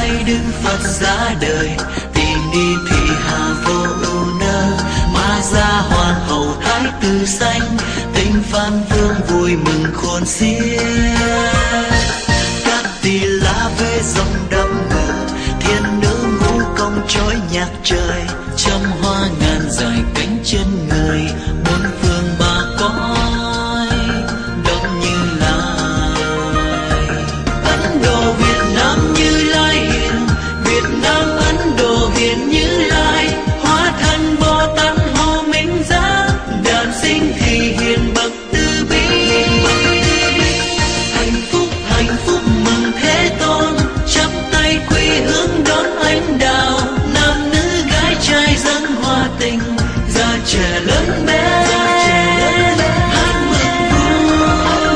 hay đức Phật ra đời, tỳ ni thị hà vô ưu nơ, ma gia hoàng hậu thái tử sanh, tinh phan vương vui mừng khôn xiết. Các tỳ la về dòng đâm ngự, thiên nữ ngũ công trói nhạc trời, trăm hoa ngàn dài cánh chân người, bốn phương ba cõi đông Như Lai. Ấn Độ Việt Nam Như Lai hiền, Việt Nam Ấn Độ hiền Như Lai, hóa thân Bồ Tát hộ minh giác, đản sinh thì hiền bậc từ bi. Hạnh phúc mừng Thế Tôn, chắp tay quy hướng đón ánh đạo, nam nữ gái trai dâng hoa tình, già trẻ lớn bé hát mừng vui.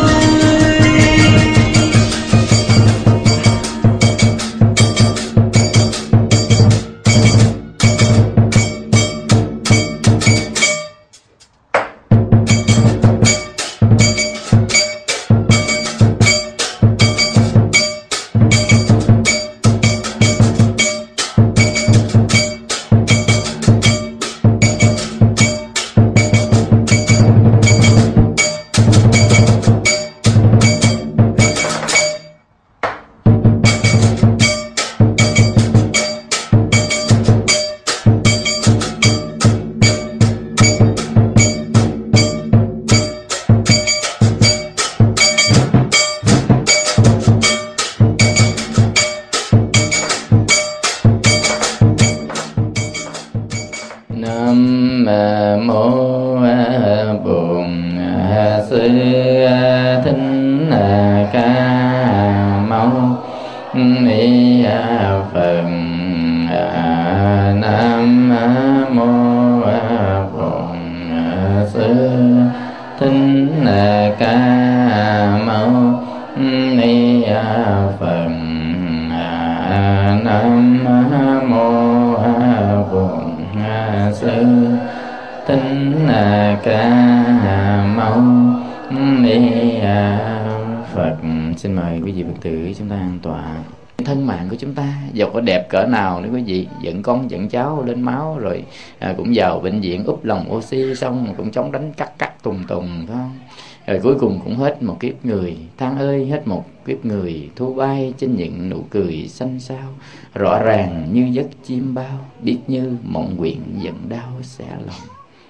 Xin mời quý vị Phật tử chúng ta an tọa. Thân mạng của chúng ta dẫu có đẹp cỡ nào nữa quý vị, dẫn con dẫn cháu lên máu rồi cũng vào bệnh viện úp lồng oxy, xong cũng chống đánh cắt tùng phải không? Rồi cuối cùng cũng hết một kiếp người. Than ơi hết một kiếp người, thu bay trên những nụ cười xanh xao, rõ ràng như giấc chim bao, biết như mộng quyện giận đau xẻ lòng.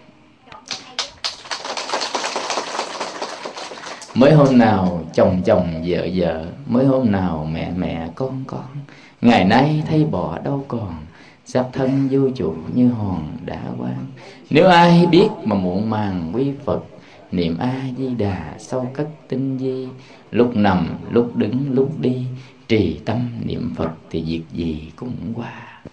Mới hôm nào chồng vợ vợ, mới hôm nào mẹ con, ngày nay thấy bỏ đâu còn, xác thân vô trụ như hòn đã quang. Nếu ai biết mà muộn màng quy Phật, niệm A Di Đà sâu cất tinh di, lúc nằm lúc đứng lúc đi, trì tâm niệm Phật thì việc gì cũng qua.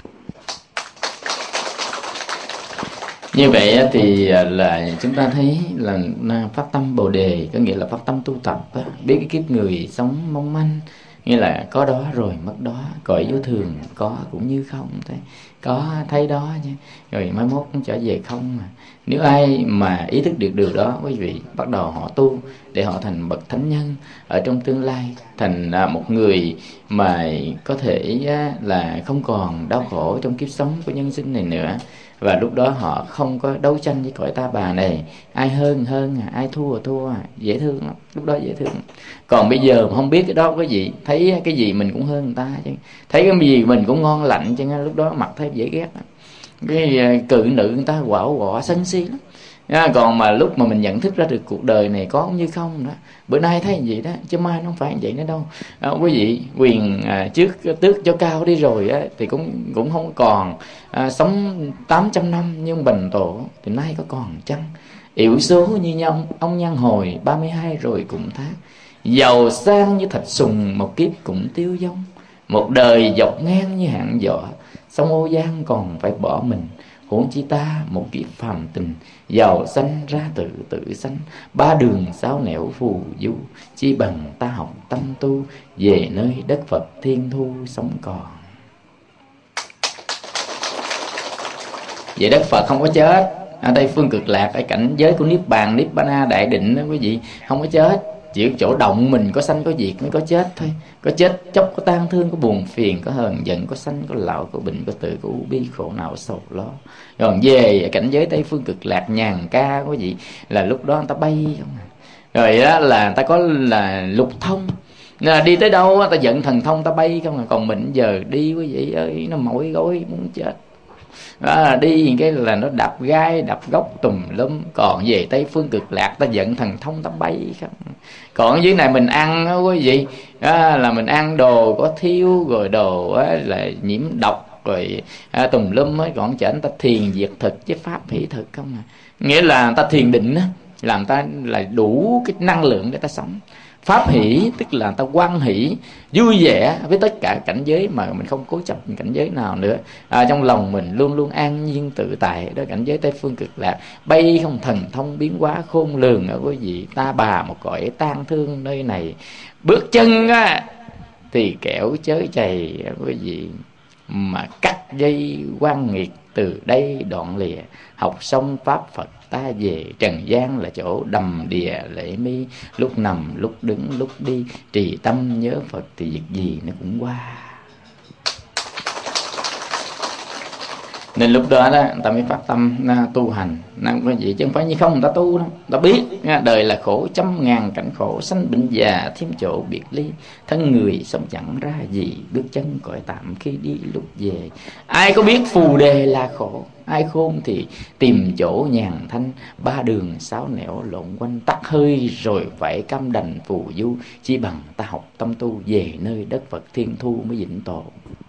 Như vậy thì là chúng ta thấy là phát tâm Bồ Đề, có nghĩa là phát tâm tu tập, biết cái kiếp người sống mong manh, nghĩa là có đó rồi mất đó, cõi vô thường có cũng như không, có thấy đó chứ, rồi mai mốt cũng trở về không mà. Nếu ai mà ý thức được điều đó, quý vị bắt đầu họ tu để họ thành bậc thánh nhân ở trong tương lai, thành một người mà có thể là không còn đau khổ trong kiếp sống của nhân sinh này nữa. Và lúc đó họ không có đấu tranh với cõi ta bà này, ai hơn ai thua, dễ thương lắm, lúc đó dễ thương. Còn bây giờ không biết cái đó có gì, thấy cái gì mình cũng hơn người ta chứ, thấy cái gì mình cũng ngon lạnh chứ, lúc đó mặt thấy dễ ghét lắm. Cái cự nữ người ta quạo quọ sân si lắm. Còn mà lúc mà mình nhận thức ra được cuộc đời này có cũng như không đó, bữa nay thấy gì đó chứ mai nó không phải vậy nữa đâu. Quý vị quyền trước tước cho cao đi rồi thì cũng không còn sống 800 năm nhưng Bành Tổ thì nay có còn chăng. Yểu số như ông Nhân Hồi 32 rồi cũng thác, giàu sang như thạch sùng một kiếp cũng tiêu vong. Một đời dọc ngang như hạn giỏ, sông Ô Giang còn phải bỏ mình. Huống chi ta một kiếp phàm tình, giàu sanh ra tự sanh. Ba đường sáu nẻo phù du, chi bằng ta học tâm tu, về nơi đất Phật thiên thu sống còn. Vậy đất Phật không có chết. Ở đây phương cực lạc, ở cảnh giới của Niết Bàn, Niết Bàn đại định đó quý vị, không có chết. chỉ chỗ động mình có sanh có diệt mới có chết thôi. Có chết chốc, có tang thương, có buồn phiền, có hờn giận, có sanh, có lão, có bệnh, có tử, có u bi, khổ não, sầu lo. Còn về cảnh giới Tây Phương Cực Lạc nhàn ca quý vị, là lúc đó người ta bay không à. Rồi đó là người ta có là lục thông, là đi tới đâu ta giận thần thông ta bay không à. Còn mình giờ đi quý vị ơi, nó mỏi gối muốn chết. Đi cái là nó đập gai đập gốc tùm lum. Còn về Tây Phương Cực Lạc ta giận thần thông ta bay không. Còn dưới này mình ăn đó quý vị, là mình ăn đồ có thiêu, rồi đồ là nhiễm độc, rồi tùm lum ấy. Còn chở ta thiền diệt thực với pháp hỷ thực không à. Nghĩa là ta thiền định á, làm ta là đủ cái năng lượng để ta sống. Pháp hỷ tức là ta hoan hỷ vui vẻ với tất cả cảnh giới, mà mình không cố chấp cảnh giới nào nữa. Trong lòng mình luôn luôn an nhiên tự tại. Đó cảnh giới Tây Phương Cực Lạc, bay không thần thông biến hóa khôn lường ở quý vị. Ta bà một cõi tang thương nơi này, bước chân thì kẻo chới chày quý vị, mà cắt dây quan nghiệt từ đây đoạn lìa. Học xong pháp Phật ta về, trần gian là chỗ đầm đìa lễ mi. Lúc nằm lúc đứng lúc đi, trì tâm nhớ Phật thì việc gì nó cũng qua. Nên lúc đó đó người ta mới phát tâm tu hành. Quý vị chứ không phải như không người ta tu đâu. Ta biết đời là khổ trăm ngàn cảnh khổ, sanh bệnh già thêm chỗ biệt ly. Thân người sống chẳng ra gì, bước chân cõi tạm khi đi lúc về. Ai có biết phù đề là khổ, ai khôn thì tìm chỗ nhàn thanh. Ba đường sáu nẻo lộn quanh, tắt hơi rồi phải cam đành phù du. Chỉ bằng ta học tâm tu, về nơi đất Phật thiên thu mới vĩnh tổ.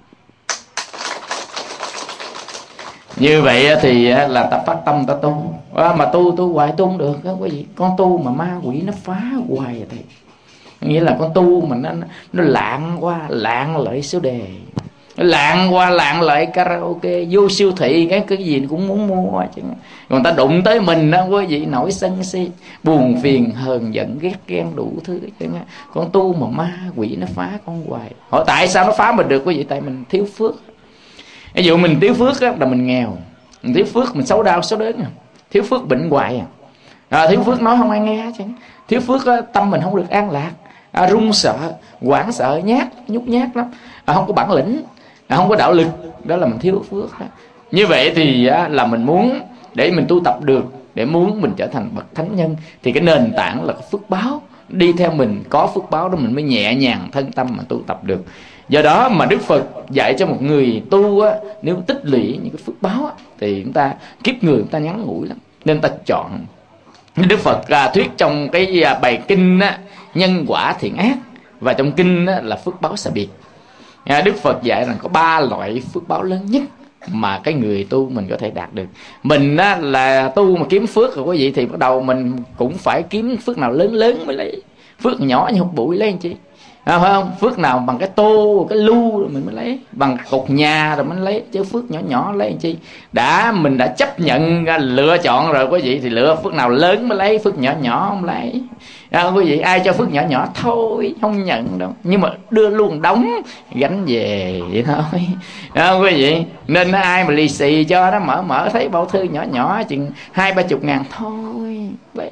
Như vậy thì là ta phát tâm ta tu. Mà tu hoài tu không được đó quý vị. Con tu mà ma quỷ nó phá hoài vậy. Nghĩa là con tu mà nó lạng qua lạng lợi số đề, lạng qua lạng lợi karaoke, vô siêu thị cái gì cũng muốn mua chứ. Còn ta đụng tới mình đó quý vị, nổi sân si, buồn phiền, hờn giận, ghét ghen đủ thứ chứ. Con tu mà ma quỷ nó phá con hoài. Hỏi tại sao nó phá mình được quý vị? Tại mình thiếu phước. Ví dụ mình thiếu phước là mình nghèo, mình thiếu phước mình xấu đau xấu đớn, thiếu phước bệnh hoài thiếu phước nói không ai nghe chứ. Thiếu phước tâm mình không được an lạc, run sợ, hoảng sợ, nhút nhát lắm, không có bản lĩnh, không có đạo lực, đó là mình thiếu phước đó. Như vậy thì là mình muốn để mình tu tập được, để muốn mình trở thành bậc thánh nhân, thì cái nền tảng là phước báo đi theo mình. Có phước báo đó mình mới nhẹ nhàng thân tâm mà tu tập được. Do đó mà Đức Phật dạy cho một người tu nếu tích lũy những cái phước báo thì chúng ta kiếp người chúng ta ngắn ngủi lắm, nên ta chọn. Đức Phật thuyết trong cái bài kinh nhân quả thiện ác, và trong kinh là phước báo xà biệt. Đức Phật dạy rằng có 3 loại phước báo lớn nhất mà cái người tu mình có thể đạt được. Mình là tu mà kiếm phước rồi quý vị, thì bắt đầu mình cũng phải kiếm phước nào lớn lớn mới lấy. Phước nhỏ như hút bụi lấy anh chị, phải không? Phước nào bằng cái tô, cái lu rồi mình mới lấy, bằng cột nhà rồi mình lấy, chứ phước nhỏ nhỏ lấy làm chi. Mình đã chấp nhận lựa chọn rồi quý vị, thì lựa phước nào lớn mới lấy, phước nhỏ nhỏ không lấy. Quý vị, ai cho phước nhỏ nhỏ thôi không nhận đâu, nhưng mà đưa luôn đóng gánh về vậy thôi. Quý vị, nên ai mà lì xì cho nó mở thấy bao thư nhỏ nhỏ chừng 20-30 ngàn thôi lấy.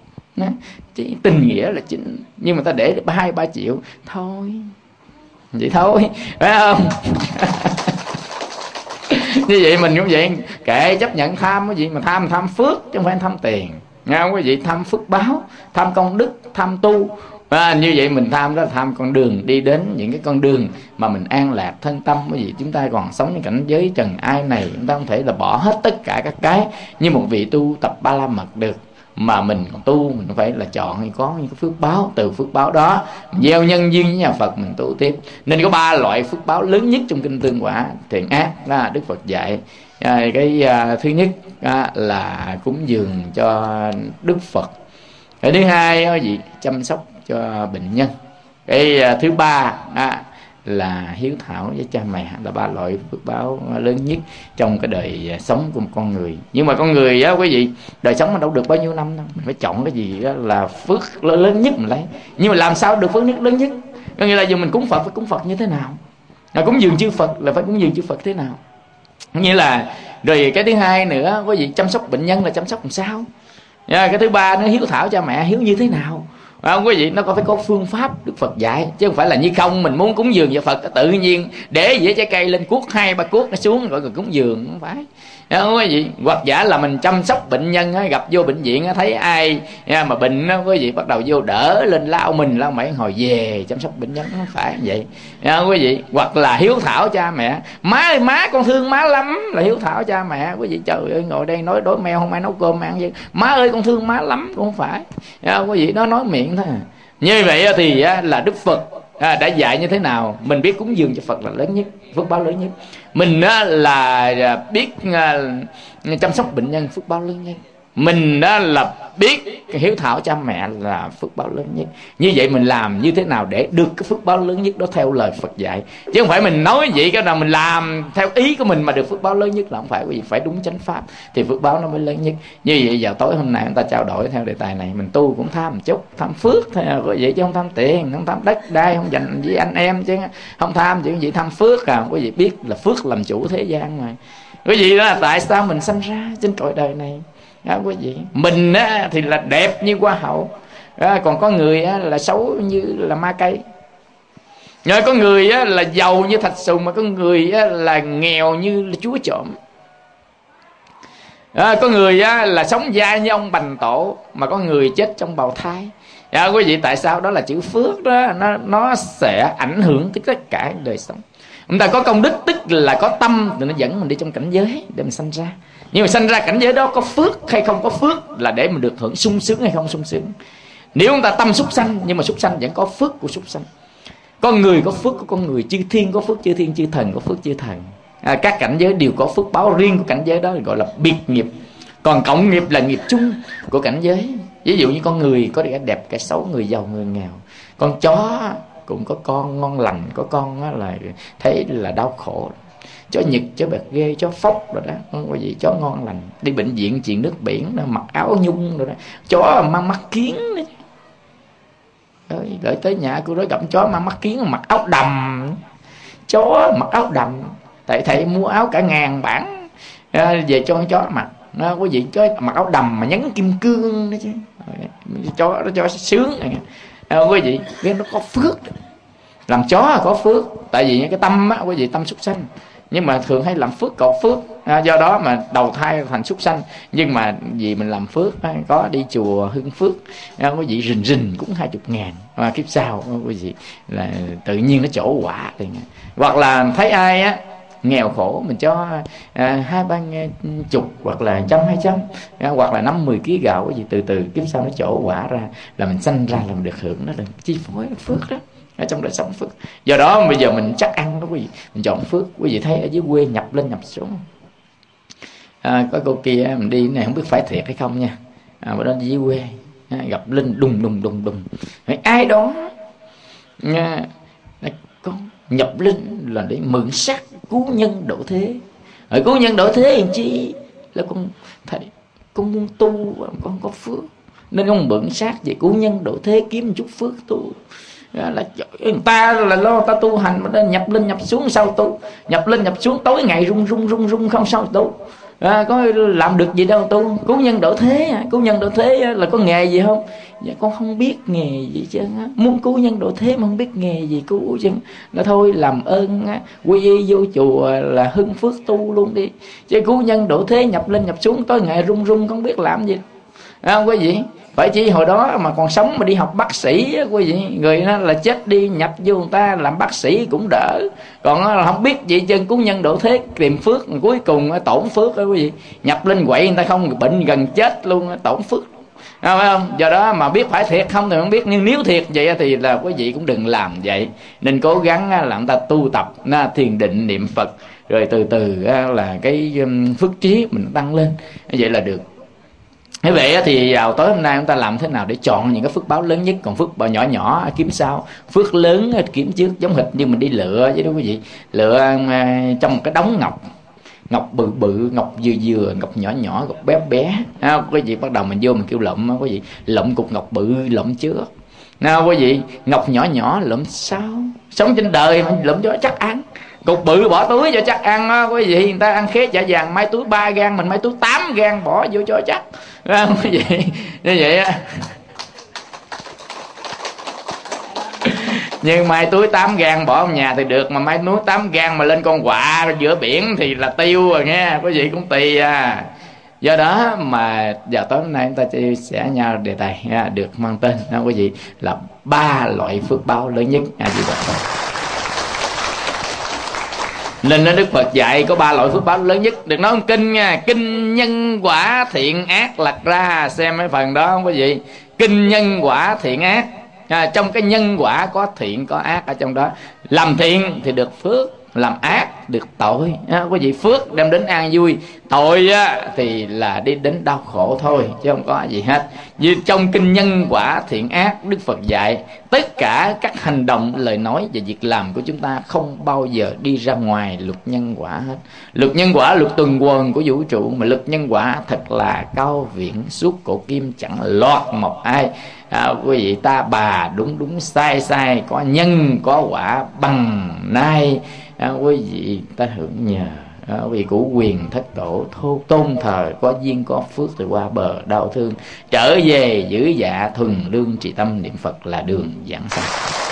Chỉ tình nghĩa là chính, nhưng mà ta để 2-3 triệu thôi, vậy thôi, phải không? Như vậy mình cũng vậy, kệ chấp nhận tham cái gì mà tham phước chứ không phải tham tiền, nghe không quý vị? Tham phước báo, tham công đức, tham tu. Như vậy mình tham đó là tham con đường đi đến những cái con đường mà mình an lạc thân tâm. Cái gì chúng ta còn sốngในcảnh giới trần ai này, chúng ta không thể là bỏ hết tất cả các cái như một vị tu tập Ba La Mật được. Mà mình còn tu, mình phải là chọn có những cái phước báo, từ phước báo đó gieo nhân duyên với nhà Phật mình tu tiếp. Nên có 3 loại phước báo lớn nhất trong kinh Tương Quả thiện ác đó Đức Phật dạy. Cái thứ nhất là cúng dường cho Đức Phật. Cái thứ hai gì? Chăm sóc cho bệnh nhân. Cái thứ ba là hiếu thảo với cha mẹ, là 3 loại phước báo lớn nhất trong cái đời sống của một con người. Nhưng mà con người quý vị, đời sống mình đâu được bao nhiêu năm đâu, mình phải chọn cái gì đó là phước lớn nhất mình lấy. Nhưng mà làm sao được phước lớn nhất? Có nghĩa là dù mình cúng Phật phải cúng Phật như thế nào, cúng dường chư Phật là phải cúng dường chư Phật thế nào. Nghĩa là rồi cái thứ hai nữa quý vị, chăm sóc bệnh nhân là chăm sóc làm sao. Cái thứ ba nó hiếu thảo cha mẹ, hiếu như thế nào. Không quý vị, nó có phải có phương pháp Đức Phật dạy, chứ không phải là như không mình muốn cúng dường cho Phật tự nhiên để dĩa trái cây lên cuốc 2-3 cuốc nó xuống gọi là cúng dường, không phải. Không quý vị, hoặc giả là mình chăm sóc bệnh nhân gặp vô bệnh viện thấy ai mà bệnh quý vị bắt đầu vô đỡ lên lau mình lau mày hồi về chăm sóc bệnh nhân, không phải vậy quý vị. Hoặc là hiếu thảo cha mẹ, má ơi má con thương má lắm, là hiếu thảo cha mẹ. Quý vị trời ơi, ngồi đây nói đói meo không ai nấu cơm ăn gì, má ơi con thương má lắm, cũng không phải. Quý vị, nó nói miệng thôi. Như vậy thì là Đức Phật đã dạy như thế nào. Mình biết cúng dường cho Phật là lớn nhất, phước báo lớn nhất. Mình là biết chăm sóc bệnh nhân, phước báo lớn nhất. Mình là biết hiếu thảo cha mẹ là phước báo lớn nhất. Như vậy mình làm như thế nào để được cái phước báo lớn nhất đó theo lời Phật dạy, chứ không phải mình nói vậy cái nào mình làm theo ý của mình mà được phước báo lớn nhất, là không phải. Quý vị phải đúng chánh pháp thì phước báo nó mới lớn nhất. Như vậy vào tối hôm nay chúng ta trao đổi theo đề tài này, mình tu cũng tham một chút, tham phước thôi vậy, chứ không tham tiền, không tham đất đai, không dành với anh em, chứ không tham chuyện gì, tham phước. Quý vị biết là phước làm chủ thế gian mà. Quý vị đó là tại sao mình sanh ra trên cõi đời này. Quý vị, mình thì là đẹp như hoa hậu, còn có người là xấu như là ma cây. Rồi có người là giàu như thạch sùng, mà có người là nghèo như là chúa trộm. Có người là sống dai như ông Bành Tổ, mà có người chết trong bào thai. Quý vị, tại sao? Đó là chữ phước đó, nó sẽ ảnh hưởng tới tất cả đời sống. Chúng ta có công đức tức là có tâm, thì nó dẫn mình đi trong cảnh giới để mình sanh ra. Nhưng mà sanh ra cảnh giới đó có phước hay không có phước là để mình được hưởng sung sướng hay không sung sướng. Nếu chúng ta tâm súc sanh, nhưng mà súc sanh vẫn có phước của súc sanh. Con người có phước của con người, chư thiên có phước chư thiên, chư thần có phước chư thần. Các cảnh giới đều có phước báo riêng của cảnh giới đó, gọi là biệt nghiệp. Còn cộng nghiệp là nghiệp chung của cảnh giới. Ví dụ như con người có kẻ đẹp kẻ xấu, người giàu người nghèo. Con chó cũng có con ngon lành, có con là thấy là đau khổ. Chó Nhật, chó bẹt ghê, chó phốc rồi đó, không có gì, chó ngon lành. Đi bệnh viện chuyện nước biển, mặc áo nhung rồi đó. Chó mang mắt kiến đó. Đợi tới nhà cô nói gặp chó mang mắt kiến, mặc áo đầm. Chó mặc áo đầm, tại thầy mua áo cả 1000 bản về cho con chó mặc. Quý vị, chó mặc áo đầm mà nhấn kim cương đó chứ. Chó nó cho sướng này. Quý vị, nó có phước. Làm chó có phước, tại vì cái tâm quý vị, tâm súc sanh, nhưng mà thường hay làm phước cầu phước, do đó mà đầu thai thành súc sanh. Nhưng mà vì mình làm phước, có đi chùa hưng phước, quý vị rình rình cũng 20.000, mà kiếp sau quý vị là tự nhiên nó trổ quả liền. Hoặc là thấy ai nghèo khổ mình cho 2-3 chục, hoặc là 100-200, hoặc là 5-10 kg gạo, quý vị từ từ kiếp sau nó trổ quả ra, là mình sanh ra là mình được hưởng, nó là chi phối phước đó ở trong đời sống phước. Do đó bây giờ mình chắc ăn đó quý vị, mình chọn phước. Quý vị thấy ở dưới quê nhập lên nhập xuống, có cô kia mình đi này không biết phải thiệt hay không nha. Bữa đó đi dưới quê gặp linh đùng đùng đùng đùng, ai đó con nhập linh là để mượn xác cứu nhân độ thế. Ở cứu nhân độ thế làm chi, là con thầy con muốn tu, con có phước nên con mượn xác về cứu nhân độ thế, kiếm một chút phước tu. Là người ta là lo ta tu hành mà nhập lên nhập xuống sao tu, nhập lên nhập xuống tối ngày rung không sao tu, có làm được gì đâu tu. Cứu nhân độ thế, cứu nhân độ thế là có nghề gì không? Dạ con không biết nghề gì chứ, muốn cứu nhân độ thế mà không biết nghề gì cứu chứ, là thôi làm ơn quy y vô chùa là hưng phước tu luôn đi, chứ cứu nhân độ thế nhập lên nhập xuống tối ngày rung không biết làm gì. Quý vị phải chi hồi đó mà còn sống mà đi học bác sĩ, quý vị, người đó là chết đi nhập vô người ta làm bác sĩ cũng đỡ, còn là không biết gì chân cứu nhân độ thế tìm phước, cuối cùng tổn phước đó quý vị, nhập lên quậy người ta không bệnh gần chết luôn, tổn phước. Phải không? Do đó mà biết phải thiệt không thì không biết, nhưng nếu thiệt vậy thì là quý vị cũng đừng làm vậy, nên cố gắng là chúng ta tu tập thiền định niệm Phật, rồi từ từ là cái phước trí mình tăng lên, vậy là được. Như vậy thì vào tối hôm nay chúng ta làm thế nào để chọn những cái phước báo lớn nhất, còn phước báo nhỏ nhỏ kiếm sau, phước lớn kiếm trước. Giống hệt như mình đi lựa chứ đó quý vị, lựa trong một cái đống ngọc bự bự, ngọc vừa, ngọc nhỏ nhỏ, ngọc bé bé. Quý vị bắt đầu mình vô mình kêu lụm, quý vị lụm cục ngọc bự lụm trước. Quý vị ngọc nhỏ nhỏ lụm sau. Sống trên đời mình lụm cho chắc ăn. Cục bự bỏ túi cho chắc ăn đó, quý vị. Người ta ăn khế chả vàng mai túi 3 gang, mình mai túi 8 gang bỏ vô cho chắc. Quý vị như vậy á. Nhưng mai túi 8 gang bỏ ở nhà thì được, mà mai túi 8 gang mà lên con quạ giữa biển thì là tiêu rồi nghe, quý vị cũng tùy à. Do đó mà giờ tối hôm nay chúng ta chia sẻ nhau đề tài được mang tên quý vị là 3 loại phước báo lớn nhất. Gì vậy? Nên nó Đức Phật dạy có 3 loại phước báo lớn nhất. Đừng nói ông kinh nha, kinh nhân quả thiện ác lật ra xem mấy phần đó không quý vị. Kinh nhân quả thiện ác, trong cái nhân quả có thiện có ác ở trong đó. Làm thiện thì được phước, làm ác được tội. Quý vị, phước đem đến an vui, tội thì là đi đến đau khổ thôi, chứ không có gì hết. Như trong kinh nhân quả thiện ác, Đức Phật dạy tất cả các hành động, lời nói và việc làm của chúng ta không bao giờ đi ra ngoài luật nhân quả hết. Luật nhân quả, luật tuần hoàn của vũ trụ, mà luật nhân quả thật là cao viễn, suốt cổ kim chẳng lọt một ai. Quý vị, ta bà đúng đúng, sai sai, có nhân có quả bằng nay. Quý vị, ta hưởng nhờ vì củ quyền thất tổ tôn thờ, có duyên có phước thì qua bờ đau thương, trở về giữ dạ thuần lương trì tâm niệm Phật là đường giảng sanh.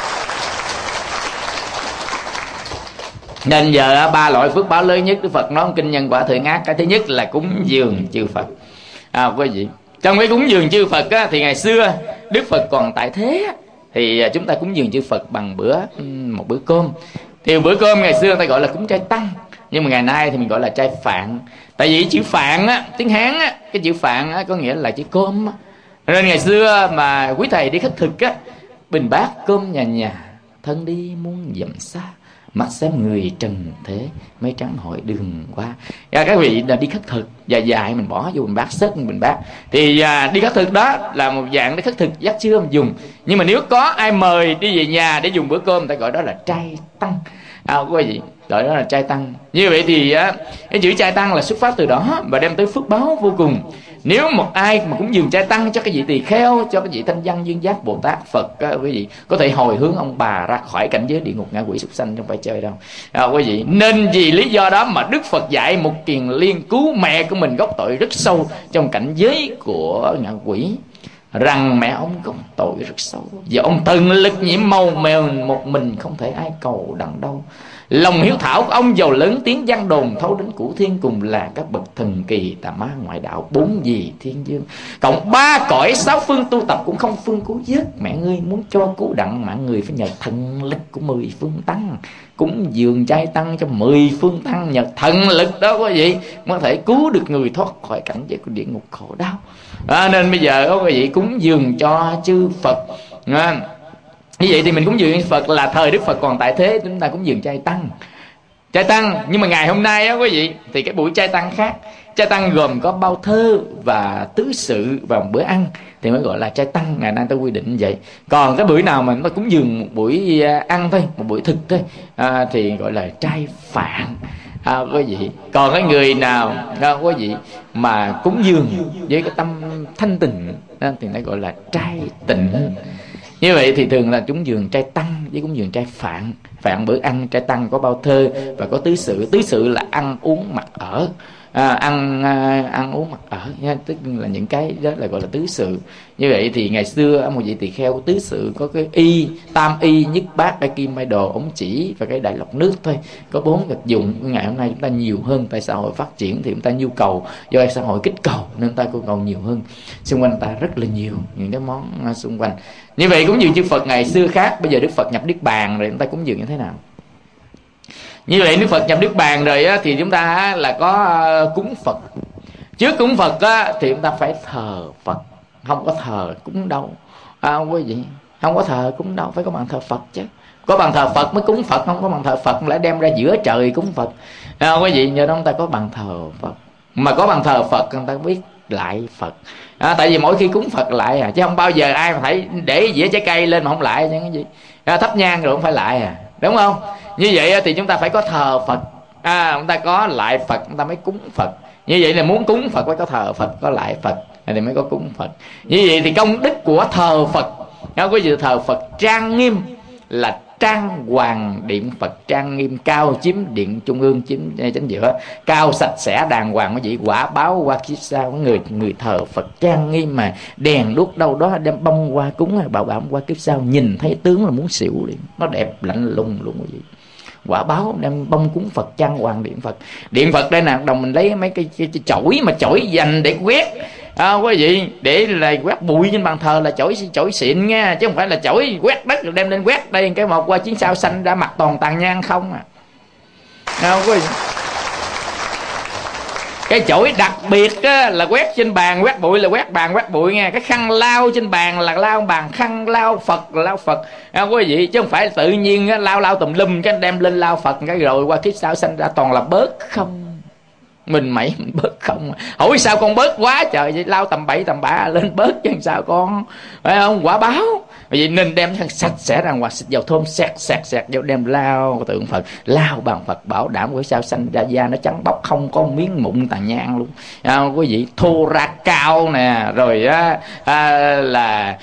Nên giờ 3 loại phước báo lớn nhất Đức Phật nói kinh nhân quả thiện ác. Cái thứ nhất là cúng dường chư Phật. Quý vị, trong cái cúng dường chư Phật thì ngày xưa Đức Phật còn tại thế thì chúng ta cúng dường chư Phật bằng một bữa cơm. Thì bữa cơm ngày xưa người ta gọi là cúng chay tăng, nhưng mà ngày nay thì mình gọi là chay phạn. Tại vì chữ phạn tiếng Hán cái chữ phạn có nghĩa là chữ cơm. Nên ngày xưa mà quý thầy đi khất thực bình bát cơm nhà nhà, thân đi muôn dặm xa, mắt xem người trần thế, mây trắng hỏi đường qua. Các vị là đi khất thực dài mình bỏ vô bình bát, xếp bình bát. Thì đi khất thực đó là một dạng để khất thực giác chưa mình dùng. Nhưng mà nếu có ai mời đi về nhà để dùng bữa cơm, người ta gọi đó là trai tăng. Quý vị, gọi đó là trai tăng. Như vậy thì cái chữ trai tăng là xuất phát từ đó và đem tới phước báo vô cùng. Nếu một ai mà cũng dường trai tăng cho cái vị tỳ kheo, cho cái vị thanh văn dương giác Bồ Tát Phật, quý vị có thể hồi hướng ông bà ra khỏi cảnh giới địa ngục ngạ quỷ súc sanh, không phải chơi đâu. Quý vị, nên vì lý do đó mà Đức Phật dạy một kiền liên cứu mẹ của mình gốc tội rất sâu trong cảnh giới của ngạ quỷ, rằng mẹ ông gốc tội rất sâu, và ông thần lực nhiễm màu mèo một mình, không thể ai cầu đặng đâu. Lòng hiếu thảo của ông giàu lớn tiếng văn đồn thâu đến cửu thiên, cùng là các bậc thần kỳ tà ma ngoại đạo, 4 vị thiên dương, cộng 3 cõi 6 phương tu tập cũng không phương cứu vớt. Mẹ ngươi muốn cho cứu đặng mạng người phải nhờ thần lực của 10 phương tăng. Cúng dường trai tăng cho 10 phương tăng, nhờ thần lực đó quý vị mới thể cứu được người thoát khỏi cảnh giới của địa ngục khổ đau. Nên bây giờ quý vị cúng dường cho chư Phật. Như vậy thì mình cúng dường Phật là thời Đức Phật còn tại thế, chúng ta cúng dường trai tăng. Trai tăng, nhưng mà ngày hôm nay quý vị thì cái buổi trai tăng khác. Trai tăng gồm có bao thơ và tứ sự và một bữa ăn thì mới gọi là trai tăng. Ngày nay ta quy định vậy. Còn cái buổi nào mà nó cúng dường một buổi ăn thôi, một buổi thực thôi, thì gọi là trai phạn. Quý vị, còn cái người nào quý vị mà cúng dường với cái tâm thanh tịnh thì nó gọi là trai tịnh. Như vậy thì thường là cúng dường trai tăng với cúng dường trai phạn. Phạn bữa ăn, trai tăng có bao thơ và có tứ sự. Tứ sự là ăn uống mặc ở, ăn uống mặc ở nha, tức là những cái đó là gọi là tứ sự. Như vậy thì ngày xưa một vị tỳ kheo tứ sự có cái y, tam y, nhất bát, đại kim, mai đồ, ống chỉ và cái đại lọc nước thôi, có 4 vật dụng. Ngày hôm nay chúng ta nhiều hơn, tại xã hội phát triển thì chúng ta nhu cầu, do xã hội kích cầu nên chúng ta yêu cầu nhiều hơn. Xung quanh ta rất là nhiều những cái món xung quanh. Như vậy cúng dường chư Phật ngày xưa khác. Bây giờ Đức Phật nhập Niết Bàn rồi, chúng ta cúng dường như thế nào? Như vậy Đức Phật nhập Niết Bàn rồi thì chúng ta là có cúng Phật. Trước cúng Phật thì chúng ta phải thờ Phật. Không có thờ cúng đâu quý vị, không có thờ cúng đâu, phải có bàn thờ Phật chứ. Có bàn thờ Phật mới cúng Phật, không có bàn thờ Phật lại đem ra giữa trời cúng Phật. Quý vị, nhờ đó chúng ta có bàn thờ Phật. Mà có bàn thờ Phật người ta biết lại Phật. Tại vì mỗi khi cúng Phật lại chứ không bao giờ ai mà phải để dĩa trái cây lên mà không lại chứ cái gì. Thắp nhang rồi không phải lại đúng không? Như vậy thì chúng ta phải có thờ Phật, chúng ta có lại Phật chúng ta mới cúng Phật. Như vậy là muốn cúng Phật phải có thờ Phật, có lại Phật thì mới có cúng Phật. Như vậy thì công đức của thờ Phật, quý vị, thờ Phật trang nghiêm là trang hoàng điện Phật trang nghiêm, cao chiếm điện trung ương, chiếm chính giữa, cao sạch sẽ đàng hoàng. Quý vị, quả báo qua kiếp sau người thờ Phật trang nghiêm mà đèn đuốc đâu đó đem bông qua cúng, bảo đảm qua kiếp sau nhìn thấy tướng là muốn xỉu liền, nó đẹp lạnh lùng luôn quý vị. Quả báo đem bông cúng Phật trang hoàng điện Phật. Điện Phật đây nè, đồng mình lấy mấy cái chổi mà chổi dành để quét quý vị, để là quét bụi trên bàn thờ là chổi xịn nha, chứ không phải là chổi quét đất rồi đem lên quét. Đây cái một qua chiến sao xanh ra mặt toàn tàn nhang không quý vị. Cái chổi đặc biệt á, là quét trên bàn quét bụi, là quét bàn quét bụi nha. Cái khăn lau trên bàn là lau bàn, khăn lau Phật quý vị, chứ không phải tự nhiên á, lau tùm lum cái đem lên lau Phật cái rồi qua kiếp sau sanh ra toàn là bớt không. Mình bớt không. Hỏi sao con bớt quá trời vậy, lau tầm bậy tầm bạ lên bớt chứ sao con, phải không? Quả báo. Vì nên đem sạch sẽ ra ngoài, xịt dầu thơm sẹt vô, đem lau tượng Phật, lau bàn Phật, bảo đảm của sao sanh ra da nó trắng bóc, không có miếng mụn tàn nhang luôn. Quý vị, thô ra cao nè, rồi là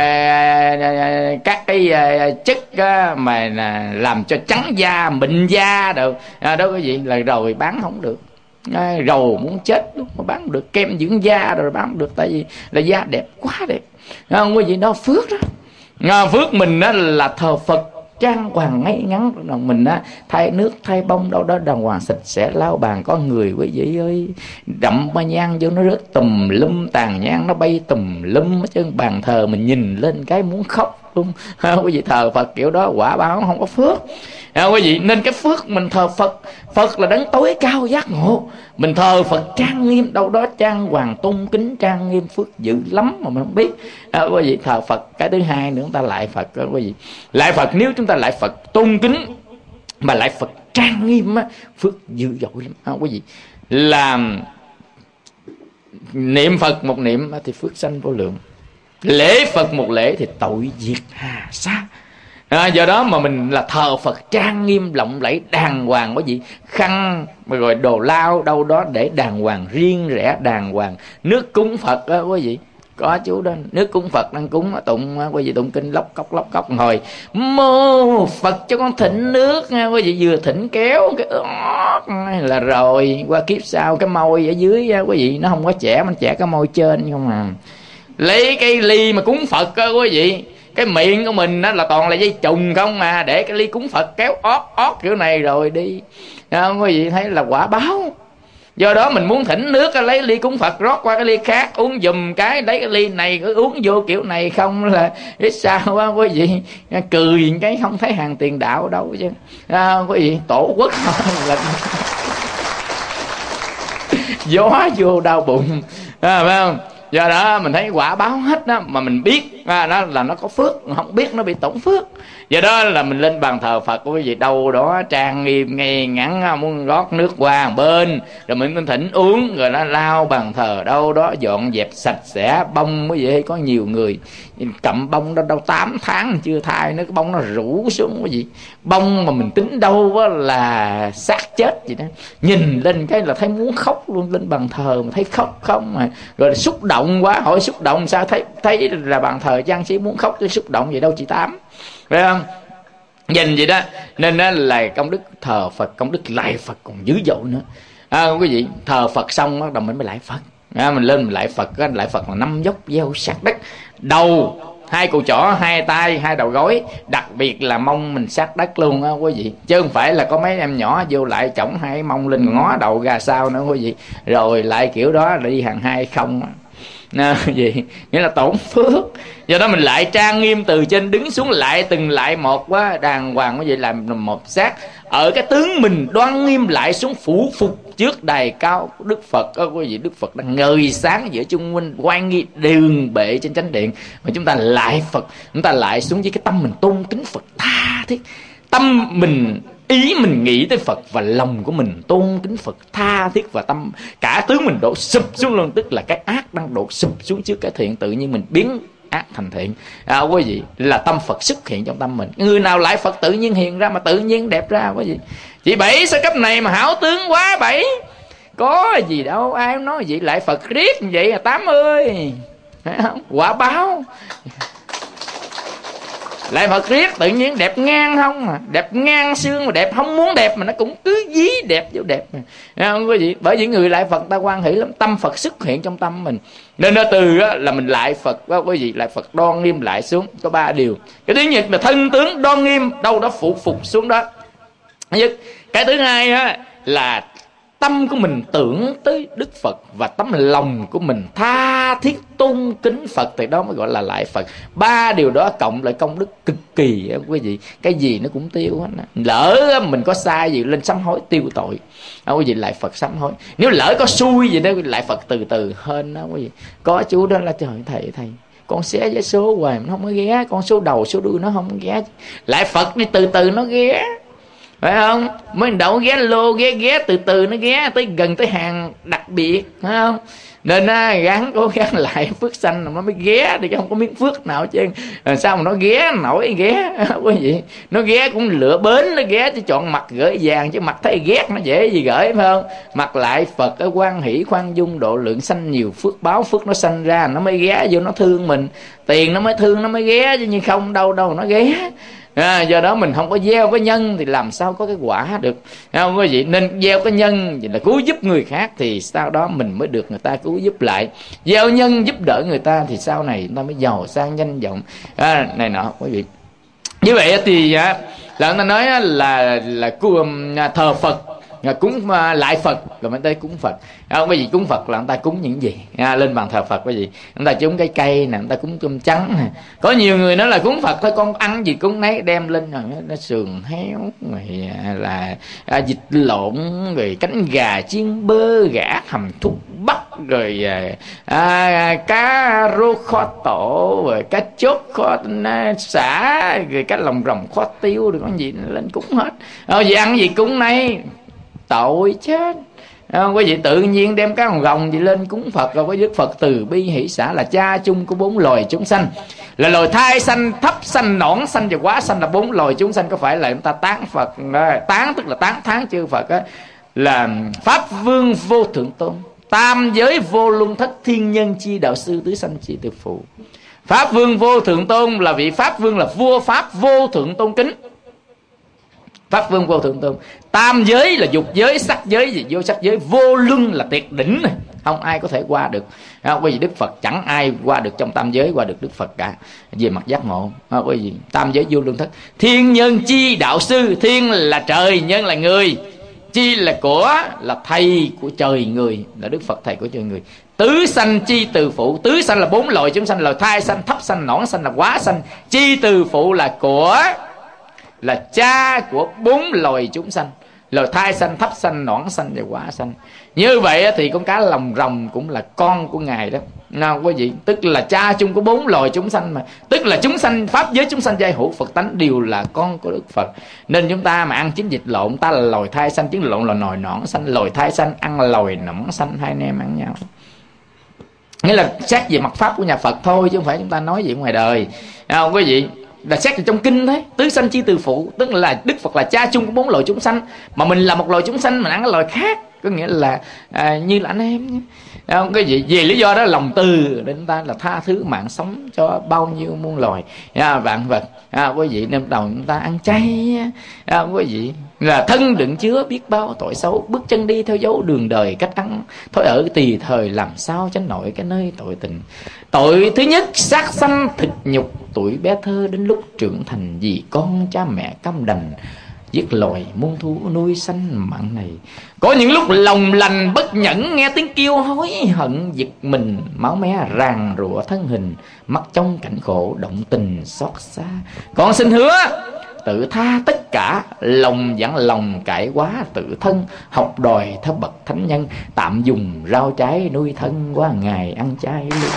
các cái chất mà làm cho trắng da, mịn da đâu đó quý vị, là rồi bán không được. Rầu muốn chết lúc mà bán được, kem dưỡng da rồi bán được, tại vì là da đẹp quá đẹp. Không quý vị, đó phước đó. Phước mình đó là thờ Phật trang hoàng ngay ngắn, mình á thay nước thay bông đâu đó đàng hoàng sạch sẽ, lau bàn. Có người quý vị ơi, đậm ba nhang vô nó rớt tùm lum, tàn nhang nó bay tùm lum chứ bàn thờ mình nhìn lên cái muốn khóc luôn. Quý vị, thờ Phật kiểu đó quả báo không có phước. Quý vị, nên cái phước mình thờ Phật là đấng tối cao giác ngộ. Mình thờ Phật trang nghiêm, đâu đó trang hoàng tôn kính trang nghiêm, phước dữ lắm mà mình không biết. Quý vị, thờ Phật. Cái thứ hai nữa, chúng ta lại Phật đó, quý vị. Lại Phật, nếu chúng ta lại Phật tôn kính mà lại Phật trang nghiêm á, phước dữ dội lắm. Quý vị, làm niệm Phật một niệm thì phước sanh vô lượng, lễ Phật một lễ thì tội diệt hà sa. Do đó mà mình là thờ Phật trang nghiêm lộng lẫy đàng hoàng, quý vị. Khăn rồi đồ lau đâu đó để đàng hoàng, riêng rẽ đàng hoàng. Nước cúng Phật đó quý vị, có chú đó, nước cúng Phật đang cúng tụng quý vị, tụng kinh lóc cốc hồi mô Phật cho con thỉnh nước nha quý vị. Vừa thỉnh kéo cái là rồi qua kiếp sau cái môi ở dưới quý vị nó không có chẻ, mình chẻ cái môi trên không à. Lấy cái ly mà cúng Phật đó quý vị, cái miệng của mình đó là toàn là dây trùng không à, để cái ly cúng Phật kéo ót kiểu này rồi đi. Quý vị thấy là quả báo. Do đó mình muốn thỉnh nước lấy ly cúng Phật rót qua cái ly khác uống dùm cái, lấy cái ly này cứ uống vô kiểu này không là biết sao quá quý vị. Cười cái không thấy hàng tiền đạo đâu chứ. Quý vị, tổ quốc là gió vô đau bụng, phải không? Do đó mình thấy quả báo hết đó, mà mình biết nó là nó có phước, không biết nó bị tổn phước. Do đó là mình lên bàn thờ Phật của quý vị, đâu đó trang nghiêm ngay ngắn, muốn rót nước qua bên rồi mình thỉnh uống, rồi nó lau bàn thờ đâu đó dọn dẹp sạch sẽ. Bông quý vị, có nhiều người cầm bông đó đâu 8 tháng chưa thay nữa, cái bông nó rủ xuống quý vị. Bông mà mình tính đâu là xác chết vậy đó, nhìn lên cái là thấy muốn khóc luôn. Lên bàn thờ mà thấy khóc không mà, rồi xúc động quá. Hỏi xúc động sao, thấy là bàn thờ trang trí muốn khóc, cái xúc động vậy đâu chị Tám, phải không? Nhìn vậy đó, nên đó là công đức thờ Phật, công đức lại Phật còn dữ dội nữa. Quý vị, thờ Phật xong bắt đầu mình mới lại Phật. Mình lên mình lại Phật, lại Phật là 5 dốc gieo sát đất, đầu 2 cùi chỏ, 2 tay, 2 đầu gối, đặc biệt là mông mình sát đất luôn á quý vị, chứ không phải là có mấy em nhỏ vô lại chổng 2 mông lên ngó đầu ra sau nữa quý vị, rồi lại kiểu đó là đi hàng 2 không gì, nghĩa là tổn phước. Do đó mình lại trang nghiêm từ trên đứng xuống, lại từng lại một quá đàng hoàng quý vị, làm một xác ở cái tướng mình đoan nghiêm lại xuống phủ phục trước đài cao của Đức Phật đó quý vị. Đức Phật đang ngời sáng giữa chung quanh quan nghi đường bệ trên chánh điện, mà chúng ta lại Phật, chúng ta lại xuống với cái tâm mình tôn kính Phật tha thiết, tâm mình ý mình nghĩ tới Phật và lòng của mình tôn kính Phật tha thiết, và tâm cả tướng mình đổ sụp xuống luôn, tức là cái ác đang đổ sụp xuống trước cái thiện, tự nhiên mình biến ác thành thiện. Quý vị, là tâm Phật xuất hiện trong tâm mình. Người nào lại Phật tự nhiên hiện ra, mà tự nhiên đẹp ra quý vị. Chị Bảy sao cấp này mà hảo tướng quá Bảy, có gì đâu, ai nói vậy, lại Phật riết như vậy à Tám ơi, phải không? Quả báo. Lại Phật riết tự nhiên đẹp ngang không mà, đẹp ngang xương mà đẹp không muốn đẹp mà nó cũng cứ dí đẹp vô đẹp mà. Không quý vị, bởi vì người lại Phật ta hoan hỷ lắm, tâm Phật xuất hiện trong tâm mình. Nên nó từ á, là mình lại Phật đó, quý vị, lại Phật đoan nghiêm lại xuống có 3 điều. Cái thứ nhất là thân tướng đoan nghiêm, đâu đó phụ phục xuống đó. Cái thứ hai á, là tâm của mình tưởng tới Đức Phật và tấm lòng của mình tha thiết tôn kính Phật, thì đó mới gọi là lại Phật. 3 điều đó cộng lại công đức cực kỳ quý vị, cái gì nó cũng tiêu hết. Lỡ mình có sai gì lên sám hối tiêu tội, quý vị lại Phật sám hối. Nếu lỡ có xui gì đó lại Phật từ từ hơn đó quý vị. Có chú đó là trời thầy con xé vé số hoài nó không có ghé, con số đầu số đuôi nó không ghé, lại Phật đi từ từ nó ghé, phải không? Mới đậu ghé lô ghé từ từ nó ghé tới gần tới hàng đặc biệt, phải không? Nên gắng cố gắng lại phước sanh nó mới ghé, thì không có miếng phước nào chứ sao mà nó ghé nổi ghé quý vị. Nó ghé cũng lựa bến nó ghé, chứ chọn mặt gửi vàng chứ mặt thấy ghét nó dễ gì gửi, phải không? Mặt lại Phật ở quan hỷ khoan dung độ lượng sanh nhiều phước báo, phước nó sanh ra nó mới ghé vô nó thương mình, tiền nó mới thương nó mới ghé, chứ như không đâu nó ghé. Do đó mình không có gieo cái nhân thì làm sao có cái quả được, không quý vị? Nên gieo cái nhân là cứu giúp người khác thì sau đó mình mới được người ta cứu giúp lại. Gieo nhân giúp đỡ người ta thì sau này người ta mới giàu sang danh vọng này nọ quý vị. Như vậy thì là người ta nói là thờ Phật, cúng lại Phật rồi mới tới cúng Phật. Quý vị cúng Phật là người ta cúng những gì? Lên bàn thờ Phật quý vị, người ta cúng cái cây nè, người ta cúng cơm trắng nè. Có nhiều người nói là cúng Phật thôi, con ăn gì cúng nấy, đem lên rồi nó sườn héo, rồi là vịt lộn, rồi cánh gà chiên bơ, gà hầm thuốc bắc, rồi cá rô kho tổ, rồi cá chốt kho xả, rồi cá lòng rồng kho tiêu, rồi con gì lên cúng hết. Vì ăn gì cúng nấy, tội chết. Quý vị tự nhiên đem cái hồng rồng gì lên cúng Phật, rồi với Đức Phật từ bi hỷ xả là cha chung của 4 loài chúng sanh, là loài thai sanh, thấp sanh, nõn sanh và quá sanh, là 4 loài chúng sanh. Có phải là chúng ta tán Phật, tán tức là tán thán chư Phật á, là Pháp Vương vô thượng tôn, tam giới vô luân thất, thiên nhân chi đạo sư, tứ sanh chi từ phụ. Pháp Vương vô thượng tôn là vị Pháp Vương, là vua Pháp vô thượng tôn kính. Pháp Vương vô thượng tôn. Tam giới là dục giới, sắc giới gì vô sắc giới, vô luân là tuyệt đỉnh này, không ai có thể qua được. Bởi vì Đức Phật chẳng ai qua được trong tam giới qua được Đức Phật cả về mặt giác ngộ. Bởi vì tam giới vô luân thất, thiên nhân chi đạo sư, thiên là trời, nhân là người, chi là của, là thầy của trời người, là Đức Phật thầy của trời người. Tứ sanh chi từ phụ, tứ sanh là 4 loài chúng sanh, là thai sanh, thấp sanh, nõn sanh, là quá sanh. Chi từ phụ là của, là cha của 4 loài chúng sanh, là thai sanh, thấp sanh, nõn sanh và quá sanh. Như vậy thì con cá lòng rồng cũng là con của Ngài đó, nào quý vị, tức là cha chung của 4 loài chúng sanh mà, tức là chúng sanh pháp giới, chúng sanh giai hữu Phật tánh đều là con của Đức Phật. Nên chúng ta mà ăn trứng vịt lộn, ta là loài thai sanh, trứng lộn là loài nõn sanh, loài thai sanh ăn loài nõn sanh, hai anh em ăn nhau. Nghĩa là xét về mặt pháp của nhà Phật thôi, chứ không phải chúng ta nói gì ngoài đời, không quý vị. Là xét trong kinh thế, tứ sanh chi từ phụ, tức là Đức Phật là cha chung của 4 loài chúng sanh, mà mình là một loài chúng sanh, mình ăn cái loài khác, có nghĩa là như là anh em. Không cái gì, vì lý do đó lòng từ đến ta là tha thứ mạng sống cho bao nhiêu muôn loài vạn vật. Quý vị nên đầu chúng ta ăn chay, quý vị là thân đựng chứa biết bao tội xấu, bước chân đi theo dấu đường đời, cách ăn thôi ở tùy thời, làm sao tránh nổi cái nơi tội tình. Tội thứ nhất sát sanh thịt nhục, tuổi bé thơ đến lúc trưởng thành, vì con cha mẹ căm đành, giết loài muôn thú nuôi sanh mạng này. Có những lúc lòng lành bất nhẫn, nghe tiếng kêu hối hận giật mình, máu me ràng rụa thân hình, mắt trong cảnh khổ động tình xót xa. Con xin hứa tự tha tất cả, lòng dặn lòng cải quá tự thân, học đòi theo bậc thánh nhân, tạm dùng rau trái nuôi thân, qua ngày ăn chay luôn.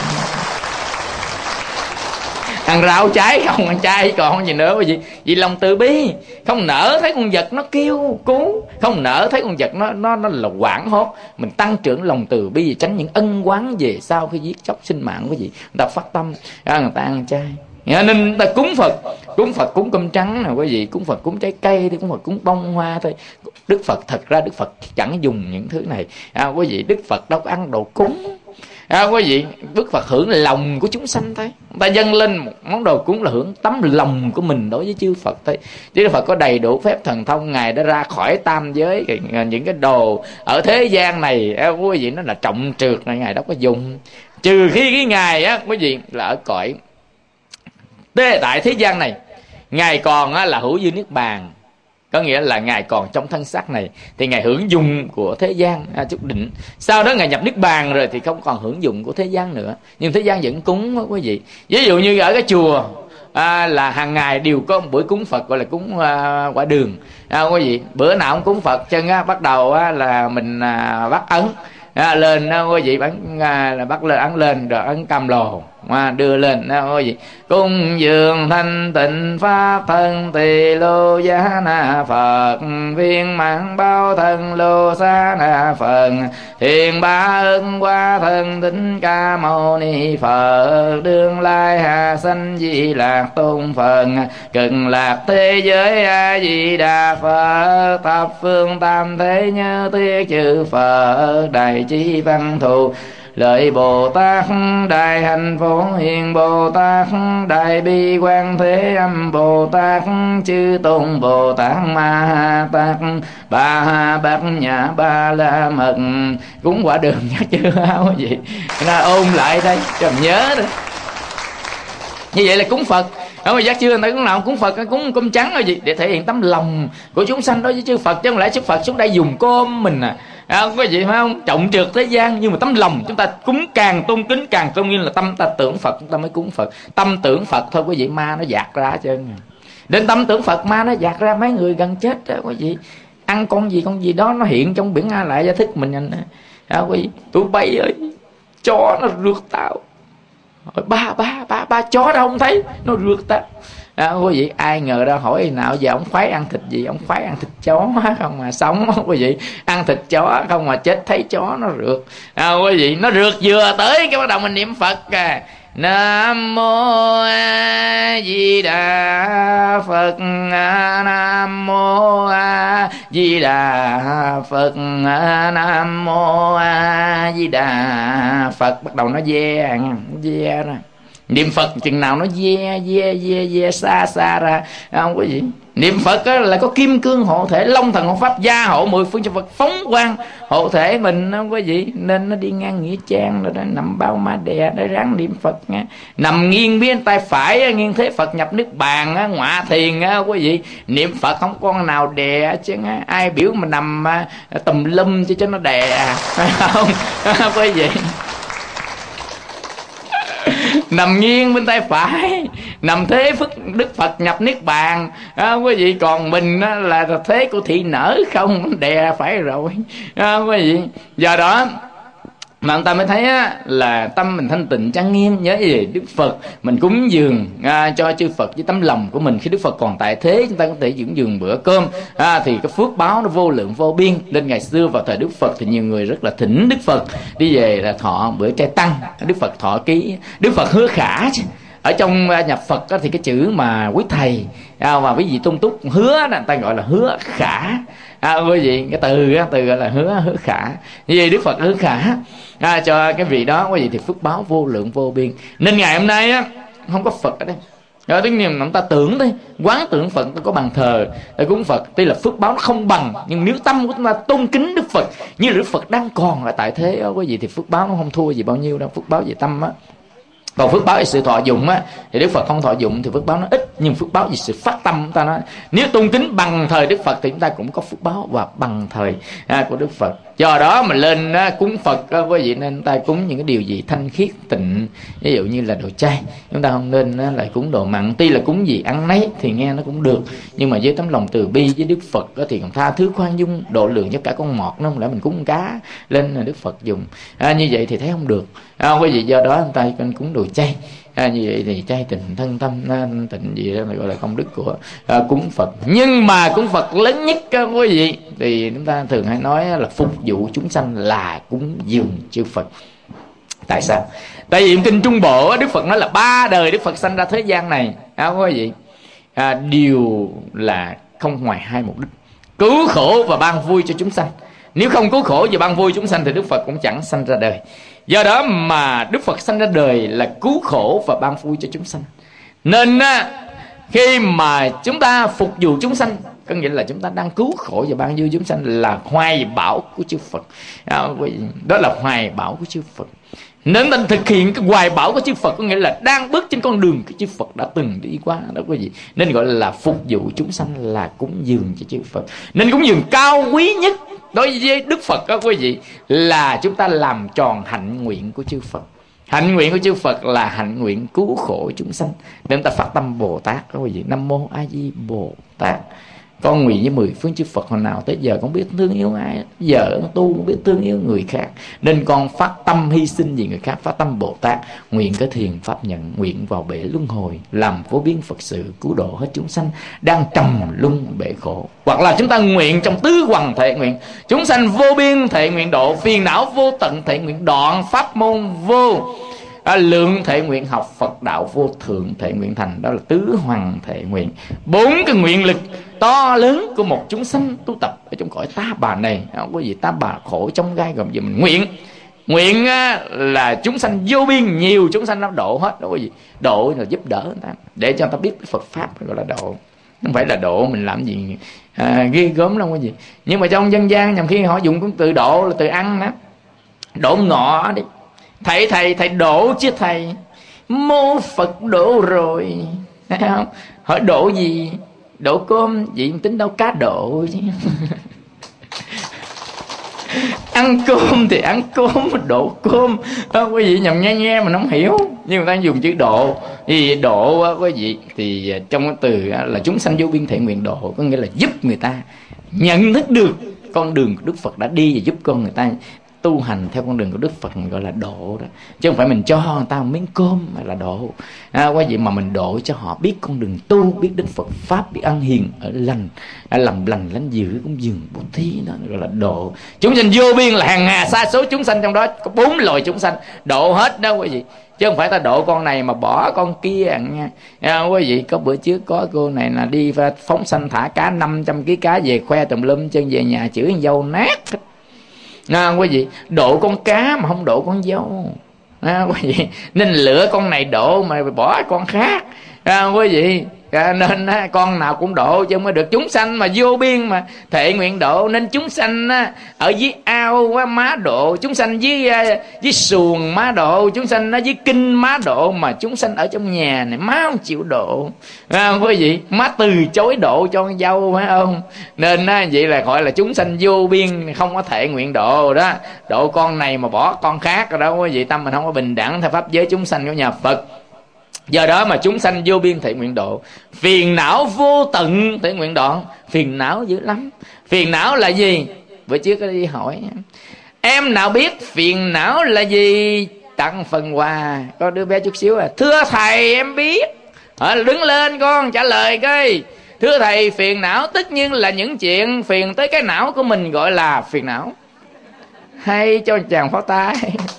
Ăn rau trái không, ăn chay còn gì nữa. Vì lòng từ bi, không nỡ thấy con vật nó kêu cứu, không nỡ thấy con vật nó là hoảng hốt, mình tăng trưởng lòng từ bi để tránh những ân oán về sau khi giết chóc sinh mạng. Quý vị, người ta phát tâm người ta ăn chay, nên người ta cúng Phật cúng cơm trắng nè quý vị, cúng Phật cúng trái cây thì cúng Phật cúng bông hoa thôi. Đức Phật thật ra Đức Phật chẳng dùng những thứ này quý vị. Đức Phật đâu có ăn đồ cúng, Quý vị, Đức Phật hưởng lòng của chúng sanh thôi. Người ta dâng lên một món đồ cúng là hưởng tấm lòng của mình đối với chư Phật thôi. Chứ Đức Phật có đầy đủ phép thần thông, Ngài đã ra khỏi tam giới. Những cái đồ ở thế gian này quý vị, nó là trọng trượt, Ngài đâu có dùng. Trừ khi cái Ngài quý vị là ở cõi tại thế gian này, Ngài còn là hữu dư niết bàn, có nghĩa là Ngài còn trong thân xác này thì Ngài hưởng dụng của thế gian chút đỉnh. Sau đó Ngài nhập niết bàn rồi thì không còn hưởng dụng của thế gian nữa, nhưng thế gian vẫn cúng đó quý vị. Ví dụ như ở cái chùa là hàng ngày đều có một buổi cúng Phật, gọi là cúng quả đường. Quý vị, bữa nào cũng cúng Phật chân bắt đầu là mình bắt ấn lên, quý vị là bắt lên ấn lên rồi ấn cam lồ đưa lên, quý vị cung dường thanh tịnh pháp thân tỳ lô giá na Phật, viên mãn bao thân lô xá na Phật, thiền ba ưng qua thân Thích Ca Mâu Ni Phật, đương lai hạ sanh Di Lạc Tôn Phật, cực lạc thế giới A Di Đà Phật, thập phương tam thế như tiết chư Phật, đại trí văn thù lợi Bồ Tát, đại hạnh phổ hiền Bồ Tát, đại bi quan thế âm Bồ Tát, chư tôn Bồ Tát Ma Ha Tát, Ba Ha Bát Nhã Ba La Mật. Cúng quả đường nhớ chưa quý vị? Nó ôn lại đây cho mình nhớ đó. Như vậy là cúng Phật. Ở mà giác chưa, người ta cũng nào cúng Phật, cúng cơm trắng rồi gì để thể hiện tấm lòng của chúng sanh đối với chư Phật, chứ không lẽ chư Phật xuống đây dùng cơm mình có gì phải không? Trọng trượt thế gian, nhưng mà tấm lòng chúng ta cúng càng tôn kính, càng tôn nghiêm là tâm ta tưởng Phật, chúng ta mới cúng Phật. Tâm tưởng Phật thôi quý vị, ma nó dạt ra hết trơn. Đến tâm tưởng Phật ma nó dạt ra, mấy người gần chết đó quý vị. Ăn con gì đó nó hiện trong biển A Lại Gia Thức mình anh quý vị. Tụi bay ơi, chó nó rượt tao. Ba chó đâu không thấy, nó rượt tao. Quý vị, ai ngờ đâu hỏi nào giờ ông khoái ăn thịt gì? Ông khoái ăn thịt chó không mà sống quý vị, ăn thịt chó không mà chết thấy chó nó rượt. Quý vị, nó rượt vừa tới cái bắt đầu mình niệm Phật Nam mô A Di Đà Phật, Nam mô A Di Đà Phật, Nam mô A Di Đà Phật. Bắt đầu nó ve ra. Niệm Phật chừng nào nó ve xa ra, không quý vị. Niệm Phật là có kim cương hộ thể, long thần hộ pháp gia hộ mười phương cho Phật, phóng quang hộ thể mình, không quý vị. Nên nó đi ngang nghĩa trang rồi đó, nằm bao ma đè để ráng niệm Phật nha. Nằm nghiêng bên tay phải nghiêng thế Phật nhập nước bàn, ngọa thiền quý vị. Niệm Phật không con nào đè chứ, ai biểu mà nằm tùm lum cho nó đè không quý vị. Nằm nghiêng bên tay phải, nằm thế Đức Phật nhập niết bàn quý vị. Còn mình là thế của thị nở không, đè phải rồi quý vị. Do đó mà người ta mới thấy là tâm mình thanh tịnh trang nghiêm. Nhớ gì Đức Phật mình cúng dường cho chư Phật với tấm lòng của mình. Khi Đức Phật còn tại thế, chúng ta có thể dưỡng dường bữa cơm thì cái phước báo nó vô lượng vô biên. Nên ngày xưa vào thời Đức Phật thì nhiều người rất là thỉnh Đức Phật đi về là thọ bữa trai tăng. Đức Phật thọ ký, Đức Phật hứa khả chứ. Ở trong nhập Phật thì cái chữ mà quý thầy và quý vị tôn túc hứa là người ta gọi là hứa khả. Quý vị, cái từ gọi là hứa khả. Như vậy Đức Phật hứa khả cho cái vị đó quý vị thì phước báo vô lượng vô biên. Nên ngày hôm nay không có Phật ở đây. Rồi tất nhiên chúng ta tưởng thôi, quán tưởng Phật, ta có bàn thờ, ta cúng Phật, tuy là phước báo nó không bằng, nhưng nếu tâm của chúng ta tôn kính Đức Phật như Đức Phật đang còn ở tại thế quý vị, thì phước báo nó không thua gì bao nhiêu đâu. Phước báo về tâm còn phước báo về sự thọ dụng thì Đức Phật không thọ dụng thì phước báo nó ít, nhưng phước báo về sự phát tâm chúng ta nói nếu tôn kính bằng thời Đức Phật thì chúng ta cũng có phước báo và bằng thời của Đức Phật. Do đó mà lên cúng Phật quý vị, nên ta cúng những cái điều gì thanh khiết tịnh, ví dụ như là đồ chay. Chúng ta không nên lại cúng đồ mặn. Tuy là cúng gì ăn nấy thì nghe nó cũng được, nhưng mà với tấm lòng từ bi với Đức Phật thì còn tha thứ khoan dung độ lượng cho cả con mọt nó không lẽ mình cúng cá lên là Đức Phật dùng như vậy thì thấy không được quý vị. Do đó chúng ta cần cúng đồ chay như vậy thì chay tịnh thân tâm tịnh gì đó là gọi là công đức của cúng Phật. Nhưng mà cúng Phật lớn nhất quý vị thì chúng ta thường hay nói là phục vụ chúng sanh là cúng dường chư Phật. Tại sao? Tại vì kinh Trung Bộ Đức Phật nói là 3 đời Đức Phật sanh ra thế gian này quý vị đều là không ngoài 2 mục đích: cứu khổ và ban vui cho chúng sanh. Nếu không cứu khổ và ban vui chúng sanh thì Đức Phật cũng chẳng sanh ra đời. Do đó mà Đức Phật sanh ra đời là cứu khổ và ban vui cho chúng sanh. Nên khi mà chúng ta phục vụ chúng sanh, có nghĩa là chúng ta đang cứu khổ và ban vui chúng sanh, là hoài bão của chư Phật. Đó là hoài bão của chư Phật. Nên ta thực hiện cái hoài bão của chư Phật, có nghĩa là đang bước trên con đường của chư Phật đã từng đi qua đó quý vị. Nên gọi là phục vụ chúng sanh, là cúng dường cho chư Phật. Nên cúng dường cao quý nhất đối với Đức Phật đó quý vị, là chúng ta làm tròn hạnh nguyện của chư Phật. Hạnh nguyện của chư Phật là hạnh nguyện cứu khổ chúng sanh. Nên ta phát tâm Bồ Tát đó quý vị. Nam mô A Di Bồ Tát. Con nguyện với 10 phương chư Phật hồi nào tới giờ con biết thương yêu ai, giờ tu không biết thương yêu người khác, nên con phát tâm hy sinh vì người khác, phát tâm Bồ Tát, nguyện cái thiền pháp nhận, nguyện vào bể luân hồi, làm vô biên Phật sự, cứu độ hết chúng sanh đang trầm luân bể khổ. Hoặc là chúng ta nguyện trong tứ hoằng thệ nguyện, chúng sanh vô biên thệ nguyện độ, phiền não vô tận thệ nguyện đoạn, pháp môn vô lượng thệ nguyện học, Phật đạo vô thượng thệ nguyện thành. Đó là tứ hoằng thệ nguyện. 4 cái nguyện lực to lớn của một chúng sanh tu tập ở trong cõi ta bà này. Không có gì ta bà khổ trong gai gồm gì mình nguyện là chúng sanh vô biên, nhiều chúng sanh nó độ hết. Đó có gì độ là giúp đỡ người ta, để cho người ta biết cái Phật pháp, gọi là độ. Không phải là độ mình làm gì ghê gớm đâu có gì. Nhưng mà trong dân gian nhằm khi họ dùng cái từ độ là từ ăn đó. Độ ngọ đi, thầy độ chứ thầy, mô Phật độ rồi, thấy không? Hỏi độ gì? Độ cơm, vậy tính đâu cá độ chứ. Ăn cơm thì ăn cơm, độ cơm quý vị nhầm nghe mà không hiểu. Nhưng người ta dùng chữ độ. Thì độ quý vị thì trong cái từ là chúng sanh vô biên thệ nguyện độ, có nghĩa là giúp người ta nhận thức được con đường của Đức Phật đã đi, và giúp con người ta tu hành theo con đường của Đức Phật, gọi là độ đó. Chứ không phải mình cho người ta một miếng cơm mà là độ. Quý vị, mà mình độ cho họ biết con đường tu, biết Đức Phật pháp, biết ăn hiền ở lành, làm lành lánh dữ cũng dường bố thí, đó gọi là độ. Chúng sanh vô biên là hàng hà sa số chúng sanh, trong đó có 4 loài chúng sanh, độ hết đó quý vị. Chứ không phải ta độ con này mà bỏ con kia nha. Quý vị, có bữa trước có cô này là đi phóng sanh thả cá 500 kg cá về khoe tùm lum, chân về nhà chửi con dâu nát. Quý vị, độ con cá mà không độ con dâu. Quý vị, nên lựa con này độ mà bỏ con khác. Quý vị, nên con nào cũng độ chứ mới được. Chúng sanh mà vô biên mà thệ nguyện độ, nên chúng sanh ở dưới ao má độ, chúng sanh dưới xuồng má độ, chúng sanh dưới kinh má độ, mà chúng sanh ở trong nhà này má không chịu độ. Quý vị, má từ chối độ cho con dâu, phải không? Nên vậy là gọi là chúng sanh vô biên, không có thệ nguyện độ đó. Độ con này mà bỏ con khác rồi đó quý vị, tâm mình không có bình đẳng theo pháp giới chúng sanh của nhà Phật. Do đó mà chúng sanh vô biên thệ nguyện độ, phiền não vô tận thệ nguyện đoạn. Phiền não dữ lắm. Phiền não là gì? Bữa trước có đi hỏi em nào biết phiền não là gì, tặng phần quà. Có đứa bé chút xíu thưa thầy em biết. Đứng lên con trả lời coi. Thưa thầy, phiền não tất nhiên là những chuyện phiền tới cái não của mình, gọi là phiền não. Hay cho chàng pháo tay.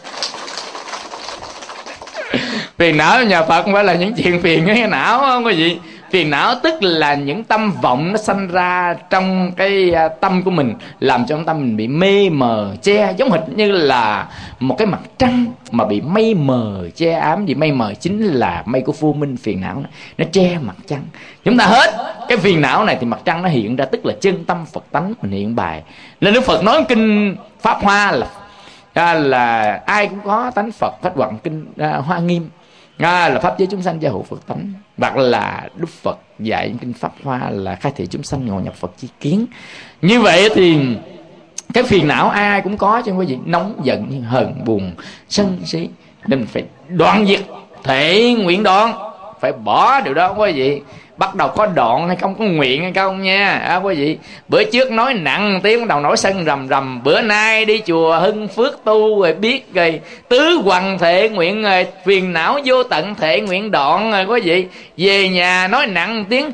Phiền não nhà Phật không phải là những chuyện phiền cái não, không quý vị. Phiền não tức là những tâm vọng nó sanh ra trong cái tâm của mình, làm cho tâm mình bị mê mờ che, giống hệt như là một cái mặt trăng mà bị mây mờ che ám. Vì mây mờ chính là mây của vô minh, phiền não này, nó che mặt trăng. Chúng ta hết cái phiền não này thì mặt trăng nó hiện ra, tức là chân tâm Phật tánh mình hiện bài. Nên Đức Phật nói kinh Pháp Hoa là ai cũng có tánh Phật, phát hoằng kinh Hoa Nghiêm là pháp giới chúng sanh gia hộ Phật tánh. Hoặc là Đức Phật dạy kinh Pháp Hoa là khai thị chúng sanh ngồi nhập Phật chi kiến. Như vậy thì cái phiền não ai cũng có chứ quý vị. Nóng giận, hờn, buồn, sân si, nên phải đoạn diệt, thể nguyện đoạn, phải bỏ điều đó quý vị. Bắt đầu có đoạn hay không, có nguyện hay không nha quý vị. Bữa trước nói nặng tiếng, bắt đầu nổi sân rầm rầm. Bữa nay đi chùa Hưng Phước tu rồi biết rồi, tứ hoằng thệ nguyện rồi, phiền não vô tận thệ nguyện đoạn rồi quý vị. Về nhà nói nặng tiếng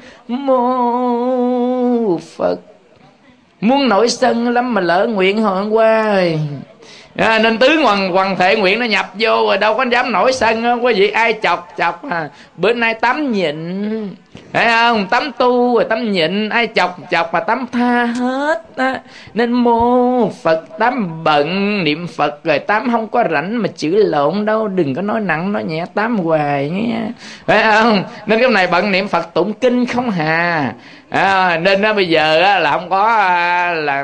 mô Phật. Muốn nổi sân lắm mà lỡ nguyện hồi hôm qua rồi. Nên tứ hoàng thệ nguyện nó nhập vô rồi đâu có dám nổi sân quý vị. Ai chọc bữa nay tắm nhịn, phải không? Tắm tu rồi tắm nhịn, ai chọc mà tắm tha hết á. Nên mô Phật tám bận, niệm Phật rồi tám không có rảnh mà chửi lộn đâu. Đừng có nói nặng nói nhẹ, tám hoài nghe, phải không? Nên cái này bận niệm Phật tụng kinh không hà. Nên bây giờ là không có là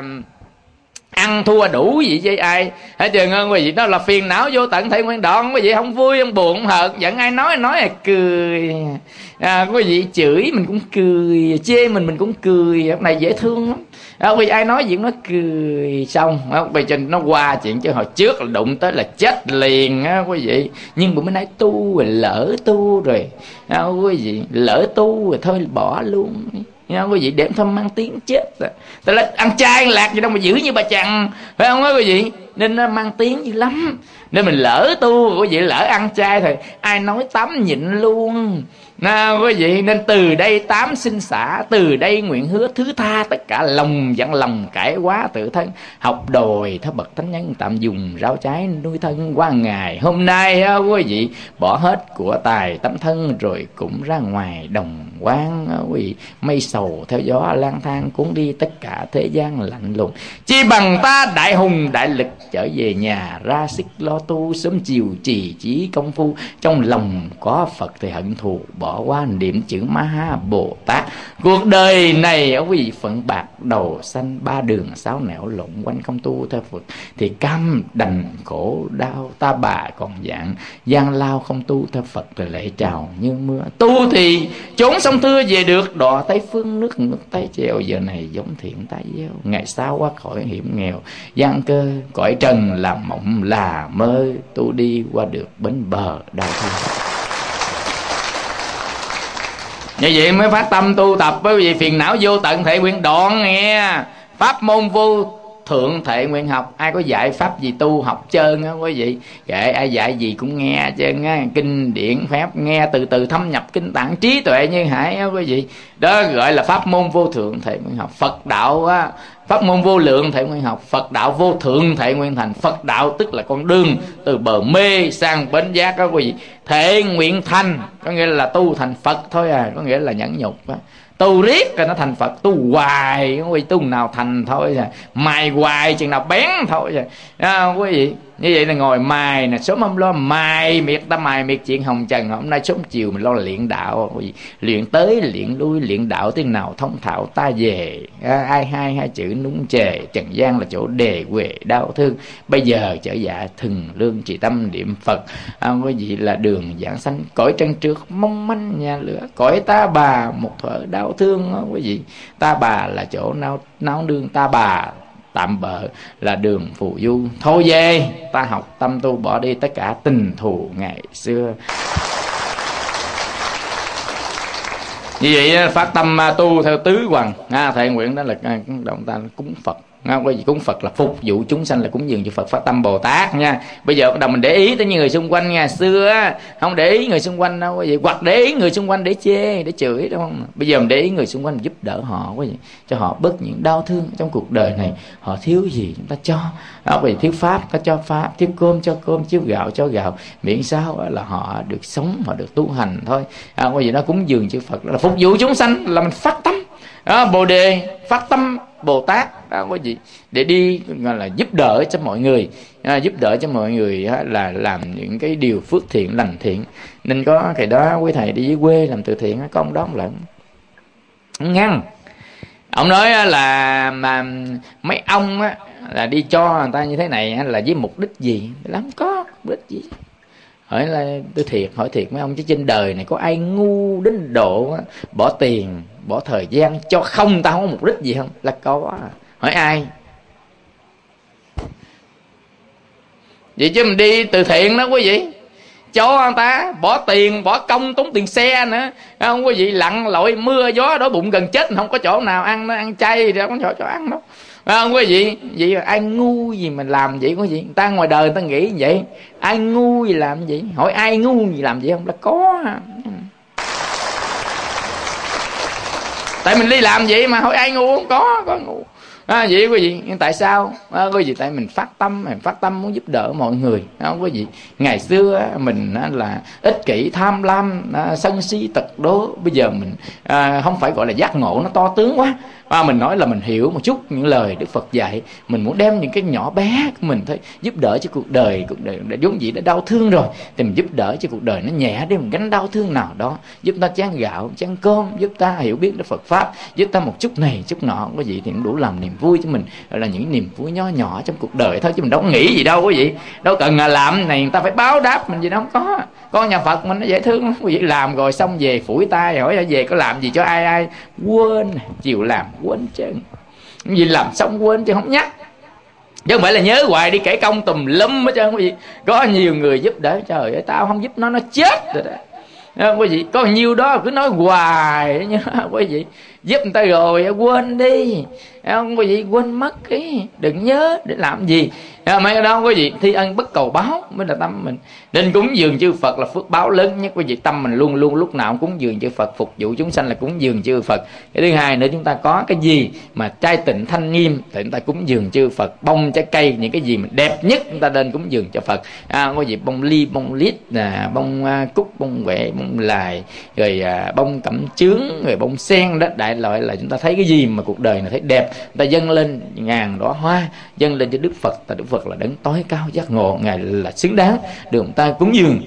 ăn thua đủ gì với ai hết trơn ơn quý vị. Đó là phiền não vô tận thể nguyên đoạn. Quý vị không vui không buồn không hờn giận ai nói là cười. Quý vị chửi mình cũng cười, chê mình cũng cười. Cái này dễ thương lắm. Quý vị ai nói gì cũng nói cười xong. Bây giờ nó qua chuyện chứ hồi trước là đụng tới là chết liền á quý vị. Nhưng mà bữa nay tu rồi, lỡ tu rồi quý vị, lỡ tu rồi thôi bỏ luôn nha quý vị, để thâm mang tiếng chết rồi. Tại là ăn chay ăn lạc gì đâu mà giữ như bà chằn, phải không quý vị? Nên nó mang tiếng dữ lắm. Nên mình lỡ tu quý vị, lỡ ăn chay thì ai nói tám nhịn luôn quý vị. Nên từ đây tám xin xả, từ đây nguyện hứa thứ tha tất cả lòng dặn lòng cải quá tự thân. Học đòi thơ bậc thánh nhân tạm dùng rau trái nuôi thân qua ngày hôm nay quý vị. Bỏ hết của tài tấm thân rồi cũng ra ngoài đồng quang quý vị. Mây sầu theo gió lang thang cuốn đi tất cả thế gian lạnh lùng. Chi bằng ta đại hùng đại lực trở về nhà ra sức lo tu, sớm chiều trì chí công phu. Trong lòng có Phật thì hận thù bỏ qua niệm chữ Ma Ha Bồ Tát. Cuộc đời này quý vị phận bạc đầu xanh, ba đường sáu nẻo lộn quanh không tu theo Phật thì cam đành khổ đau. Ta bà còn dạng gian lao không tu theo Phật rồi lệ trào như mưa. Tu thì trốn sông Thưa về được, đọa Tây phương nước ngược Tây treo. Giờ này giống thiện tai gieo, ngày sau qua khỏi hiểm nghèo gian cơ. Cõi trần là mộng là mơ, tu đi qua được bến bờ đau thương. Như vậy mới phát tâm tu tập bởi vì phiền não vô tận thể nguyện đoạn nghe. Pháp môn vô thượng thể nguyện học. Ai có dạy pháp gì tu học trơn á quý vị. Kệ ai dạy gì cũng nghe trơn á. Kinh điển phép nghe từ từ thâm nhập kinh tạng, trí tuệ như hải á quý vị. Đó gọi là pháp môn vô thượng thể nguyện học. Phật đạo á, pháp môn vô lượng thể nguyện học. Phật đạo vô thượng thể nguyện thành. Phật đạo tức là con đường từ bờ mê sang bến giác đó quý vị. Thể nguyện thành có nghĩa là tu thành Phật thôi à, có nghĩa là nhẫn nhục á. Tu riết rồi nó thành Phật, tu hoài quý vị, tu nào thành thôi à. Mài hoài chừng nào bén thôi à. Quý vị như vậy là ngồi mài nè, sớm hôm lo mài miệt, ta mài miệt chuyện hồng trần. Hôm nay sớm chiều mình lo là luyện đạo quý vị. Luyện tới luyện lui luyện đạo tiếng nào thông thạo ta về. Ai hai chữ núng chề, trần gian là chỗ đề huệ đau thương. Bây giờ trở dạ thường lương trì tâm niệm Phật quý vị là đường giảng sanh. Cõi trân trước mong manh nhà lửa, cõi ta bà một thuở đau thương quý vị. Ta bà là chỗ náo nương, ta bà tạm bợ là đường phù du. Thôi về ta học tâm tu, bỏ đi tất cả tình thù ngày xưa. Như vậy phát tâm tu theo tứ hoàng thệ nguyện, đó là động ta cúng Phật. Quý vị cúng Phật là phục vụ chúng sanh, là cúng dường cho Phật, phát tâm Bồ Tát nha. Bây giờ bắt đầu mình để ý tới những người xung quanh. Ngày xưa á không để ý người xung quanh đâu quý vị, hoặc để ý người xung quanh để chê để chửi, đúng không? Bây giờ mình để ý người xung quanh, giúp đỡ họ quý vị, cho họ bớt những đau thương trong cuộc đời này. Họ thiếu gì chúng ta cho. Quý vị thiếu pháp ta cho pháp, thiếu cơm cho cơm, thiếu gạo cho gạo, miễn sao là họ được sống, họ được tu hành thôi. Quý vị nó cúng dường cho Phật là phục vụ chúng sanh, là mình phát tâm Bồ đề, phát tâm Bồ Tát quý vị, để đi gọi là giúp đỡ cho mọi người, giúp đỡ cho mọi người là làm những cái điều phước thiện lành thiện. Nên có cái đó quý thầy đi dưới quê làm từ thiện, có ông đó một lần ngăn, ông nói là mà mấy ông á là đi cho người ta như thế này là với mục đích gì? Lắm có mục đích gì? Hỏi là tôi hỏi thiệt mấy ông, chứ trên đời này có ai ngu đến độ bỏ tiền bỏ thời gian cho không, ta không có mục đích gì không? Là có. Hỏi ai? Vậy chứ mình đi từ thiện đó quý vị, cho người ta bỏ tiền bỏ công tốn tiền xe nữa, không quý vị, lặn lội mưa gió đói bụng gần chết, không có chỗ nào ăn, nó ăn chay thì không có chỗ ăn đâu, không quý vị. Vậy ai ngu gì mà làm vậy quý vị? Người ta ngoài đời người ta nghĩ vậy, ai ngu gì làm vậy? Hỏi ai ngu gì làm vậy không? Là có. Tại mình đi làm vậy mà hỏi ai ngu không? Có ngu. Vậy quý vị, tại sao? Quý vị, tại mình phát tâm muốn giúp đỡ mọi người. Quý vị, ngày xưa mình là ích kỷ, tham lam, sân si, tật đố. Bây giờ mình không phải gọi là giác ngộ nó to tướng quá, mình nói là mình hiểu một chút những lời Đức Phật dạy. Mình muốn đem những cái nhỏ bé của mình thôi giúp đỡ cho cuộc đời đã vốn dĩ đã đau thương rồi, thì mình giúp đỡ cho cuộc đời nó nhẹ đi một gánh đau thương nào đó, giúp ta chén gạo chén cơm, giúp ta hiểu biết Đức Phật pháp, giúp ta một chút này chút nọ. Quý vị thì cũng đủ làm niềm vui cho mình, gọi là những niềm vui nho nhỏ trong cuộc đời thôi, chứ mình đâu có nghĩ gì đâu quý vị. Đâu cần làm này người ta phải báo đáp mình gì đâu, không có. Con nhà Phật mình nó dễ thương lắm quý vị. Làm rồi xong về phủi tay hỏi về có làm gì cho ai, quên, chiều làm quên chứ gì, làm xong quên chứ không nhắc, chứ không phải là nhớ hoài đi kể công tùm lum hết trơn quý vị. Có nhiều người giúp đỡ, trời ơi tao không giúp nó chết rồi đó. Quý vị, có nhiêu đó cứ nói hoài nhá quý vị. Giúp người ta rồi quên đi, không quý vị, quên mất cái đừng nhớ để làm gì. Mấy cái đó quý vị, thi ân bất cầu báo mới là tâm mình. Nên cúng dường chư Phật là phước báo lớn nhất quý vị. Tâm mình luôn luôn lúc nào cũng cúng dường chư Phật, phục vụ chúng sanh là cúng dường chư Phật. Cái thứ hai nữa, chúng ta có cái gì mà trai tịnh thanh nghiêm thì chúng ta cúng dường chư Phật. Bông trái cây, những cái gì mà đẹp nhất chúng ta nên cúng dường cho Phật. Quý vị, bông ly, bông lít, bông cúc, bông huệ, bông lài, rồi bông cẩm chướng, rồi bông sen đó. Đại loại là chúng ta thấy cái gì mà cuộc đời này thấy đẹp, chúng ta dâng lên ngàn đóa hoa, dâng lên cho Đức Phật. Tại Đức Phật là đấng tối cao giác ngộ, ngài là xứng đáng được chúng ta cúng dường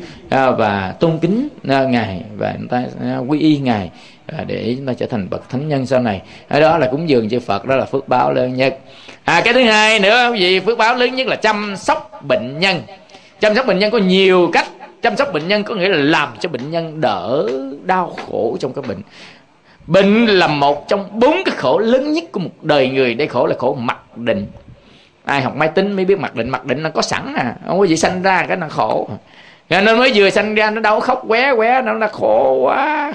và tôn kính ngài, và chúng ta quy y ngài để chúng ta trở thành bậc thánh nhân sau này. Đó là cúng dường cho Phật, đó là phước báo lớn nhất. Cái thứ hai nữa quý vị, phước báo lớn nhất là chăm sóc bệnh nhân. Chăm sóc bệnh nhân có nhiều cách. Chăm sóc bệnh nhân có nghĩa là làm cho bệnh nhân đỡ đau khổ trong cái bệnh. Bệnh là một trong 4 cái khổ lớn nhất của một đời người. Đây khổ là khổ mặc định. Ai học máy tính mới biết mặc định nó có sẵn không có gì sanh ra cái nó khổ. Nên nó mới vừa sanh ra nó đâu khóc qué nó là khổ quá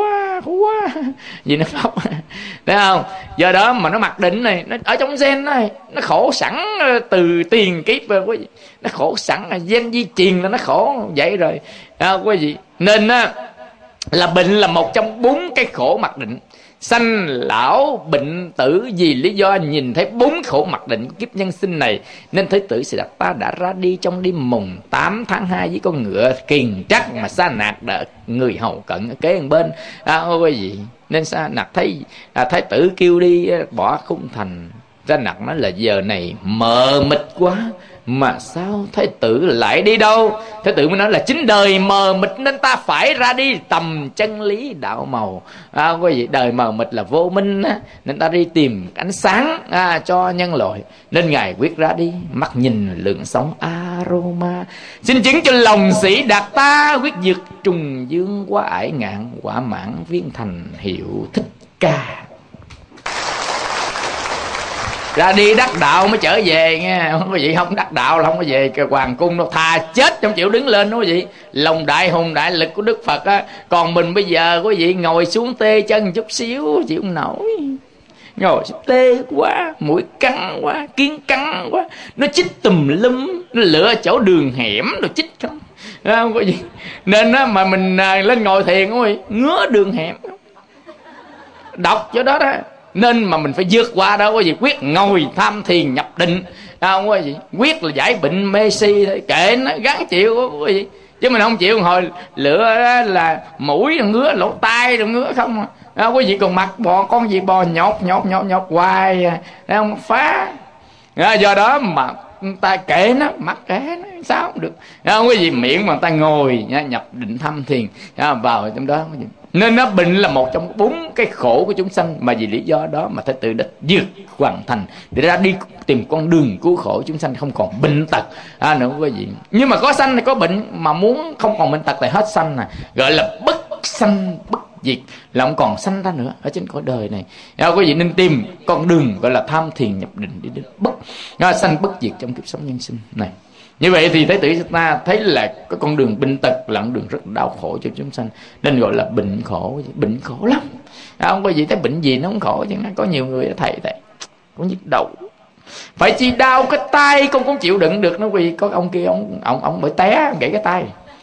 vì nó khóc, thấy không? Do đó mà nó mặc định này, nó ở trong gen này, nó khổ sẵn từ tiền kiếp rồi quý vị. Nó khổ sẵn, gen di truyền là nó khổ vậy rồi quý vị. Nên là bệnh là một trong 4 cái khổ mặc định. Sanh lão bệnh tử, vì lý do nhìn thấy 4 khổ mặc định của kiếp nhân sinh này, nên Thế tử Siddhartha đã ra đi trong đêm mùng 8 tháng 2 với con ngựa kiền trắc mà Sa Nạc đợi người hầu cận ở kế bên quý vị. Nên Sa Nạc thấy thái tử kêu đi bỏ khung thành. Sa Nạc nói là giờ này mờ mịt quá, mà sao Thái tử lại đi đâu? Thái tử mới nói là chính đời mờ mịt nên ta phải ra đi tầm chân lý đạo màu. Quý vị, đời mờ mịt là vô minh nên ta đi tìm ánh sáng cho nhân loại. Nên ngài quyết ra đi, mắt nhìn lượng sóng aroma, xin chứng cho lòng sĩ đạt ta, quyết diệt trùng dương quá ải ngạn, quả mãn viên thành hiệu Thích Ca. Ra đi đắc đạo mới trở về nghe quý vị, không đắc đạo là không có về hoàng cung đâu, thà chết không chịu đứng lên đó quý vị. Lòng đại hùng đại lực của Đức Phật còn mình bây giờ quý vị ngồi xuống tê chân chút xíu chịu không nổi, ngồi tê quá, mũi căng quá, kiến căng quá, nó chích tùm lum, nó lựa chỗ đường hẻm rồi chích không quý vị. Nên mà mình lên ngồi thiền quý vị, ngứa đường hẻm đọc chỗ đó đó. Nên mà mình phải vượt qua đó quý vị, quyết ngồi tham thiền nhập định quý vị, quyết là giải bệnh mê si thôi, kệ nó gắng chịu quý vị. Chứ mình không chịu hồi lựa là mũi ngứa, lỗ tai rồi ngứa không quý vị, còn mặt bò con gì bò nhột hoài không phá. Do đó mà ta kệ nó, mặc kệ nó sao không được quý vị. Miệng mà ta ngồi nhập định tham thiền vào trong đó quý vị. Nên nó bệnh là một trong 4 cái khổ của chúng sanh, mà vì lý do đó mà Thái tử đã vượt hoàn thành để ra đi tìm con đường cứu khổ chúng sanh, không còn bệnh tật nữa quý vị. Nhưng mà có sanh này có bệnh, mà muốn không còn bệnh tật thì hết sanh gọi là bất sanh bất diệt, là không còn sanh ra nữa ở trên cõi đời này. Quý vị nên tìm con đường gọi là tham thiền nhập định để đến bất sanh bất diệt trong kiếp sống nhân sinh này. Như vậy thì Thái tử ta thấy là cái con đường bệnh tật là con đường rất đau khổ cho chúng sanh, nên gọi là bệnh khổ. Bệnh khổ lắm không có gì thấy bệnh gì nó không khổ chứ. Có nhiều người thầy có nhức đầu, phải chi đau cái tay con cũng chịu đựng được nó, vì có ông kia ông bởi té gãy cái tay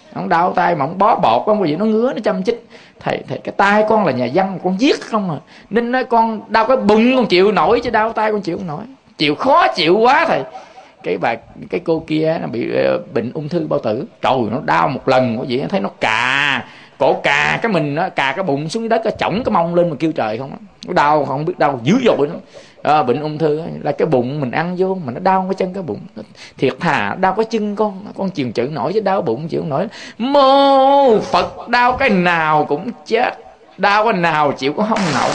Ông đau tay mà ông bó bọt không có gì, nó ngứa nó châm chích. Thầy cái tay con là nhà văn, con viết không à, nên nói con đau cái bụng con chịu nổi, chứ đau tay con chịu không nổi, chịu khó chịu quá thầy. Cái cô kia nó bị bệnh ung thư bao tử, trời nó đau một lần có gì thấy nó cổ cà cái mình nó cà cái bụng xuống đất, cái chổng cái mông lên mà kêu trời không, nó đau không biết đau dữ dội lắm. Bệnh ung thư là cái bụng mình ăn vô mà nó đau cái chân cái bụng, thiệt thà đau cái chân con chịu chịu nổi, chứ đau bụng chịu nổi. Mô Phật đau cái nào cũng chết, đau cái nào chịu cũng không nổi.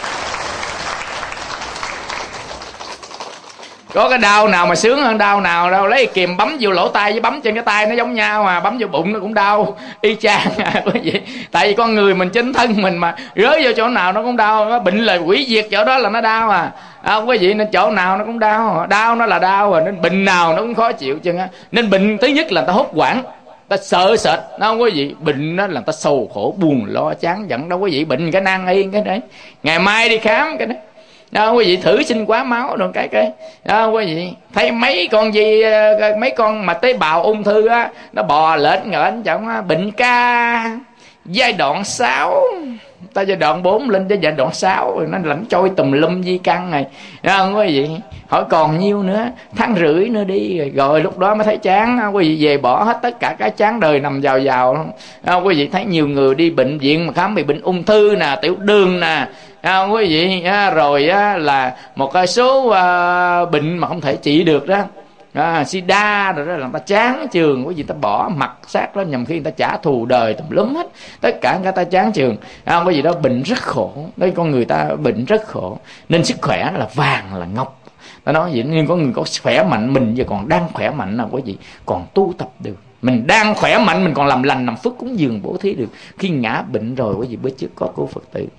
Có cái đau nào mà sướng hơn đau nào đâu. Lấy kìm bấm vô lỗ tai với bấm trên cái tay nó giống nhau mà, bấm vô bụng nó cũng đau y chang quý vị. Tại vì con người mình, chính thân mình mà rớt vô chỗ nào nó cũng đau. Nó bệnh là hủy diệt chỗ đó là nó đau à. Quý vị, nên chỗ nào nó cũng đau. Đau nó là đau à, nên bệnh nào nó cũng khó chịu chứ. Nên bệnh thứ nhất là ta hốt hoảng, ta sợ sệt, nó không quý vị. Bệnh đó là ta sầu khổ buồn lo chán giận đâu quý vị. Bệnh cái nan y cái đấy, ngày mai đi khám cái đấy. Quý vị thử sinh quá máu rồi cái quý vị thấy mấy con mà tế bào ung thư á, nó bò lệch ngợn trọng á, bệnh ca giai đoạn 6, ta giai đoạn 4 lên tới giai đoạn 6 rồi nó lãnh trôi tùm lum di căn này, quý vị. Hỏi còn nhiêu nữa, tháng rưỡi nữa đi rồi lúc đó mới thấy chán. Quý vị về bỏ hết tất cả cái chán đời nằm vào. Quý vị thấy nhiều người đi bệnh viện mà khám bị bệnh ung thư nè, tiểu đường nè, quý vị, rồi là một cái số bệnh mà không thể trị được đó, sida rồi đó, là người ta chán chường, quý vị, ta bỏ mặt xác đó nhằm khi người ta trả thù đời tùm lum hết, tất cả người ta chán chường. Quý vị đó bệnh rất khổ, đây con người ta bệnh rất khổ. Nên sức khỏe là vàng là ngọc, ta nói vậy. Nhưng có người có khỏe mạnh, mình giờ còn đang khỏe mạnh nào quý vị, còn tu tập được. Mình đang khỏe mạnh, mình còn làm lành làm phước cúng dường bố thí được. Khi ngã bệnh rồi quý vị, bữa trước có cô Phật tử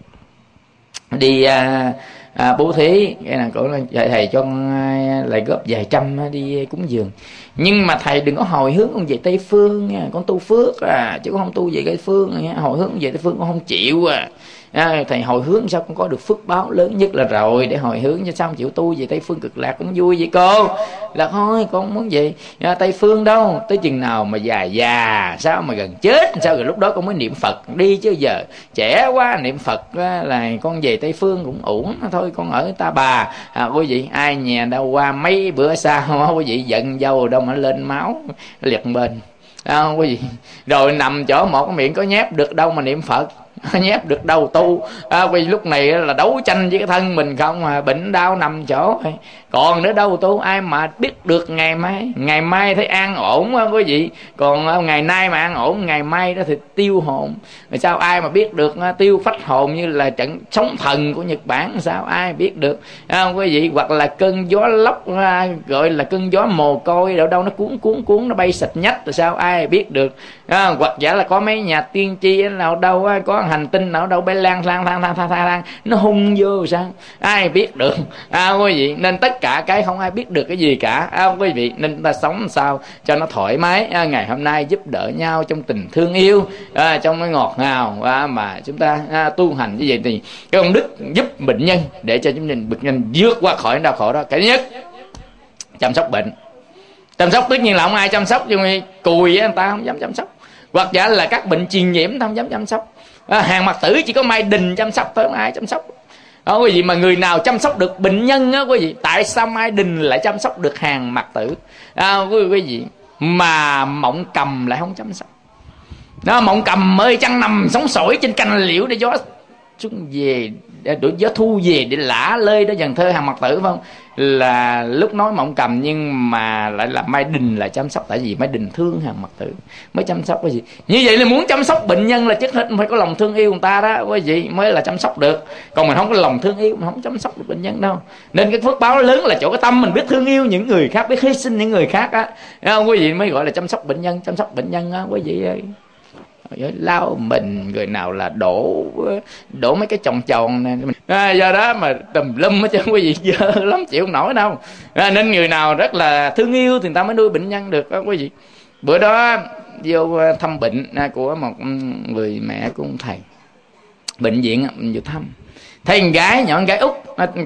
đi bố thí, cái là cổ thầy cho lại góp vài trăm đi cúng dường, nhưng mà thầy đừng có hồi hướng con về Tây Phương nha, con tu phước chứ con không tu về Tây Phương nha. Hồi hướng về Tây Phương con không chịu thầy hồi hướng sao con có được phước báo lớn nhất là rồi, để hồi hướng cho sao không chịu tu về Tây Phương Cực Lạc cũng vui vậy cô. Là thôi con muốn về Tây Phương đâu, tới chừng nào mà già sao mà gần chết sao rồi lúc đó con mới niệm Phật đi, chứ giờ trẻ quá niệm Phật là con về Tây Phương cũng ổn thôi, con ở Ta Bà. Quý vị, ai nhà đâu qua mấy bữa sau quý vị giận dâu đâu mà lên máu liệt bên quý vị, rồi nằm chỗ một cái miệng có nhép được đâu mà niệm Phật, nhép được đâu tu. Vì lúc này là đấu tranh với cái thân mình không mà bệnh đau nằm chỗ, còn nữa đâu tu. Ai mà biết được ngày mai thấy an ổn quý vị, còn ngày nay mà an ổn, ngày mai đó thì tiêu hồn. Rồi sao ai mà biết được tiêu phách hồn như là trận sóng thần của Nhật Bản, sao ai biết được quý vị. Hoặc là cơn gió lốc, gọi là cơn gió mồ côi đâu nó cuốn nó bay xịt nhách, rồi sao ai biết được. Hoặc giả là có mấy nhà tiên tri nào đâu, có hành tinh nào đâu bay lang thang nó hung vô, sao ai biết được quý vị. Nên tất cả cái không ai biết được cái gì cả quý vị. Nên ta sống sao cho nó thoải mái, ngày hôm nay giúp đỡ nhau trong tình thương yêu, trong cái ngọt ngào mà chúng ta tu hành như vậy thì cái công đức giúp bệnh nhân để cho chúng mình bệnh nhân vượt qua khỏi đau khổ đó. Cái thứ nhất, chăm sóc bệnh. Chăm sóc tất nhiên là không ai chăm sóc, nhưng cùi người ta không dám chăm sóc, hoặc giả là các bệnh truyền nhiễm ta không dám chăm sóc. Hàng Mạc Tử chỉ có Mai Đình chăm sóc thôi, không ai chăm sóc quý vị. Mà người nào chăm sóc được bệnh nhân quý vị, tại sao Mai Đình lại chăm sóc được Hàng Mạc Tử quý vị, mà Mộng Cầm lại không chăm sóc? Mộng Cầm ơi, chăn nằm sống sỏi trên cành liễu để gió xuống về, đuổi gió thu về để lả lơi đó, dần thơ Hàng Mạc Tử phải không? Là lúc nói Mộng Cầm, nhưng mà lại là Mai Đình lại chăm sóc. Tại vì Mai Đình thương Hàng Mạc Tử mới chăm sóc quý vị. Như vậy là muốn chăm sóc bệnh nhân là trước hết phải có lòng thương yêu người ta đó quý vị, mới là chăm sóc được. Còn mình không có lòng thương yêu, mình không chăm sóc được bệnh nhân đâu. Nên cái phước báo lớn là chỗ cái tâm mình biết thương yêu những người khác, biết hy sinh những người khác quý vị, mới gọi là chăm sóc bệnh nhân. Chăm sóc bệnh nhân quý vị ơi, lao mình người nào là đổ mấy cái tròn này, do đó mà tùm lum hết trơn quý vị, dơ lắm chịu không nổi đâu. Nên người nào rất là thương yêu thì người ta mới nuôi bệnh nhân được quý vị. Bữa đó vô thăm bệnh của một người mẹ của ông thầy, bệnh viện mình vô thăm. Thấy con gái nhỏ, con gái út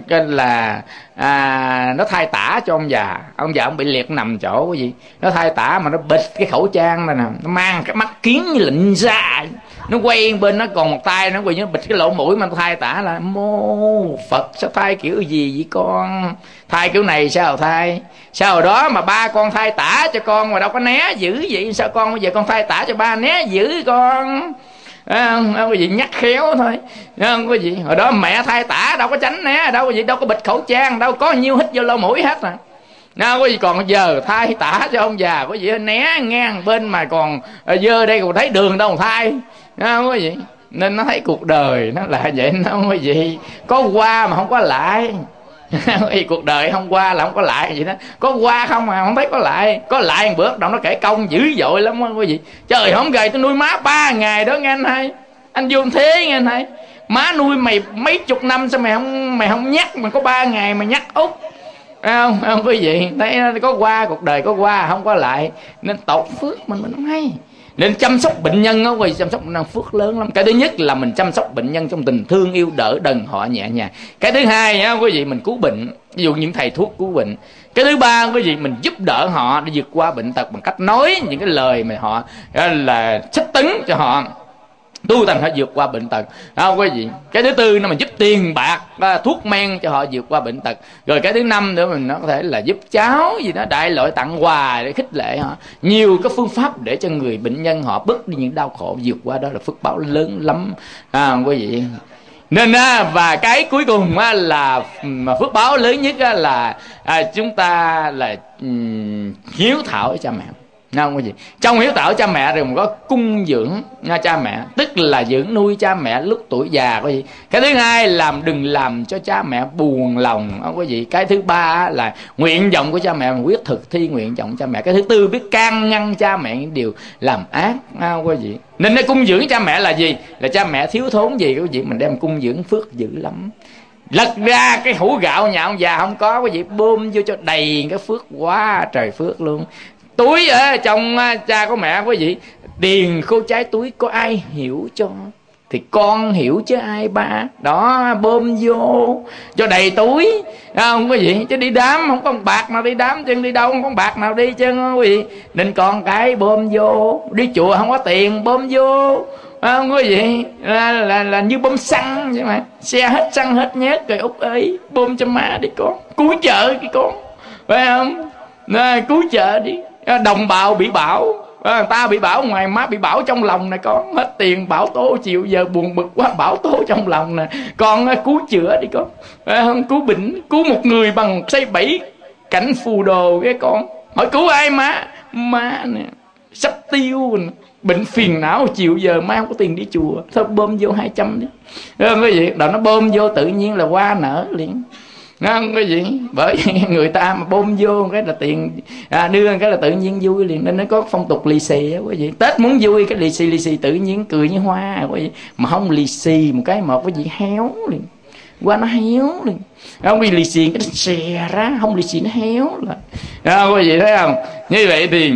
nó thay tả cho ông già ông bị liệt nằm chỗ cái gì, nó thay tả mà nó bịt cái khẩu trang này nè, nó mang cái mắt kiến như lịnh ra, nó quay bên nó còn một tay nó quỳ nó bịt cái lỗ mũi mà nó thay tả là mô Phật sao thay kiểu gì vậy con, thay kiểu này sao thay, sao hồi đó mà ba con thay tả cho con mà đâu có né dữ vậy, sao con bây giờ con thay tả cho ba né dữ con. Không có gì, nhắc khéo thôi, không có gì. Hồi đó mẹ thay tả đâu có tránh né, đâu có gì, đâu có bịt khẩu trang, đâu có nhiêu hít vô lỗ mũi hết à. Đâu có gì, còn giờ thay tả cho ông già có gì né ngang bên mà còn dơ đây còn thấy đường đâu mà thay, không có gì. Nên nó thấy cuộc đời nó là vậy, nó không có gì, có qua mà không có lại. Cuộc đời hôm qua là không có lại vậy đó, có qua không mà không thấy có lại một bữa đâu nó kể công dữ dội lắm đó, quý vị. Trời không gầy tôi nuôi má 3 ngày đó nghe anh hai, anh vô thế nghe anh hai, má nuôi mày mấy chục năm sao mày không nhắc, mà có 3 ngày mà nhắc út, không quý vị. Thấy có qua, cuộc đời có qua không có lại, nên tột phước mình không hay. Nên chăm sóc bệnh nhân đó, chăm sóc bệnh nhân phước lớn lắm. Cái thứ nhất là mình chăm sóc bệnh nhân trong tình thương yêu đỡ đần họ nhẹ nhàng. Cái thứ hai á quý vị, mình cứu bệnh, ví dụ những thầy thuốc cứu bệnh. Cái thứ ba quý vị, mình giúp đỡ họ để vượt qua bệnh tật bằng cách nói những cái lời mà họ là sách tấn cho họ tu thành họ vượt qua bệnh tật, không quý vị. Cái thứ tư là mình giúp tiền bạc, thuốc men cho họ vượt qua bệnh tật. Rồi cái thứ năm nữa mình nó có thể là giúp cháu gì đó, đại loại tặng quà để khích lệ họ. Nhiều cái phương pháp để cho người bệnh nhân họ bớt đi những đau khổ, vượt qua đó là phước báo lớn lắm, quý vị. Nên và cái cuối cùng là phước báo lớn nhất là chúng ta là hiếu thảo với cha mẹ. Không có gì. Trong hiếu thảo cha mẹ rồi có cung dưỡng cha mẹ, tức là dưỡng nuôi cha mẹ lúc tuổi già có gì. Cái thứ hai là đừng làm cho cha mẹ buồn lòng, không có gì. Cái thứ ba là nguyện vọng của cha mẹ mình quyết thực thi nguyện vọng cha mẹ. Cái thứ tư biết can ngăn cha mẹ những điều làm ác, không có gì. Nên cái cung dưỡng cha mẹ là gì? Là cha mẹ thiếu thốn gì quý vị, mình đem cung dưỡng phước dữ lắm. Lật ra cái hũ gạo nhà ông già không có quý vị, bơm vô cho đầy cái phước, quá trời phước luôn. Túi ở trong cha của mẹ quý vị, tiền khô trái túi có ai hiểu cho thì con hiểu chứ ai ba. Đó, bơm vô cho đầy túi, không quý vị. Chứ đi đám không có bạc nào đi đám, chân đi đâu không có bạc nào đi chân quý vị. Nên con cái bơm vô, đi chùa không có tiền bơm vô, không quý vị. Là như bơm xăng vậy mà, xe hết xăng hết nhớt rồi. Út ơi, bơm cho má đi con, cứu chợ cái con, phải không? Cứu chợ đi. Đồng bào bị bão, người ta bị bão ngoài, má bị bão trong lòng nè con, hết tiền bão tố, chiều giờ buồn bực quá bão tố trong lòng nè con, cứu chữa đi con, không? Cứu bệnh, cứu một người bằng xây 7 cảnh phù đồ cái con. Hỏi cứu ai? Má nè sắp tiêu nè, bệnh phiền não, chiều giờ má không có tiền đi chùa, thôi bơm vô 200 đi, không có gì. Đó nó bơm vô tự nhiên là hoa nở liền, không cái gì. Bởi người ta mà bơm vô cái là tiền, đưa cái là tự nhiên vui liền. Nên nó có phong tục lì xì á quý vị. Tết muốn vui cái lì xì tự nhiên cười như hoa quý vị. Mà không lì xì một cái một cái gì héo liền, qua nó héo liền, không vì lì xì cái nó xè ra, không lì xì nó héo là quý vị thấy không. Như vậy thì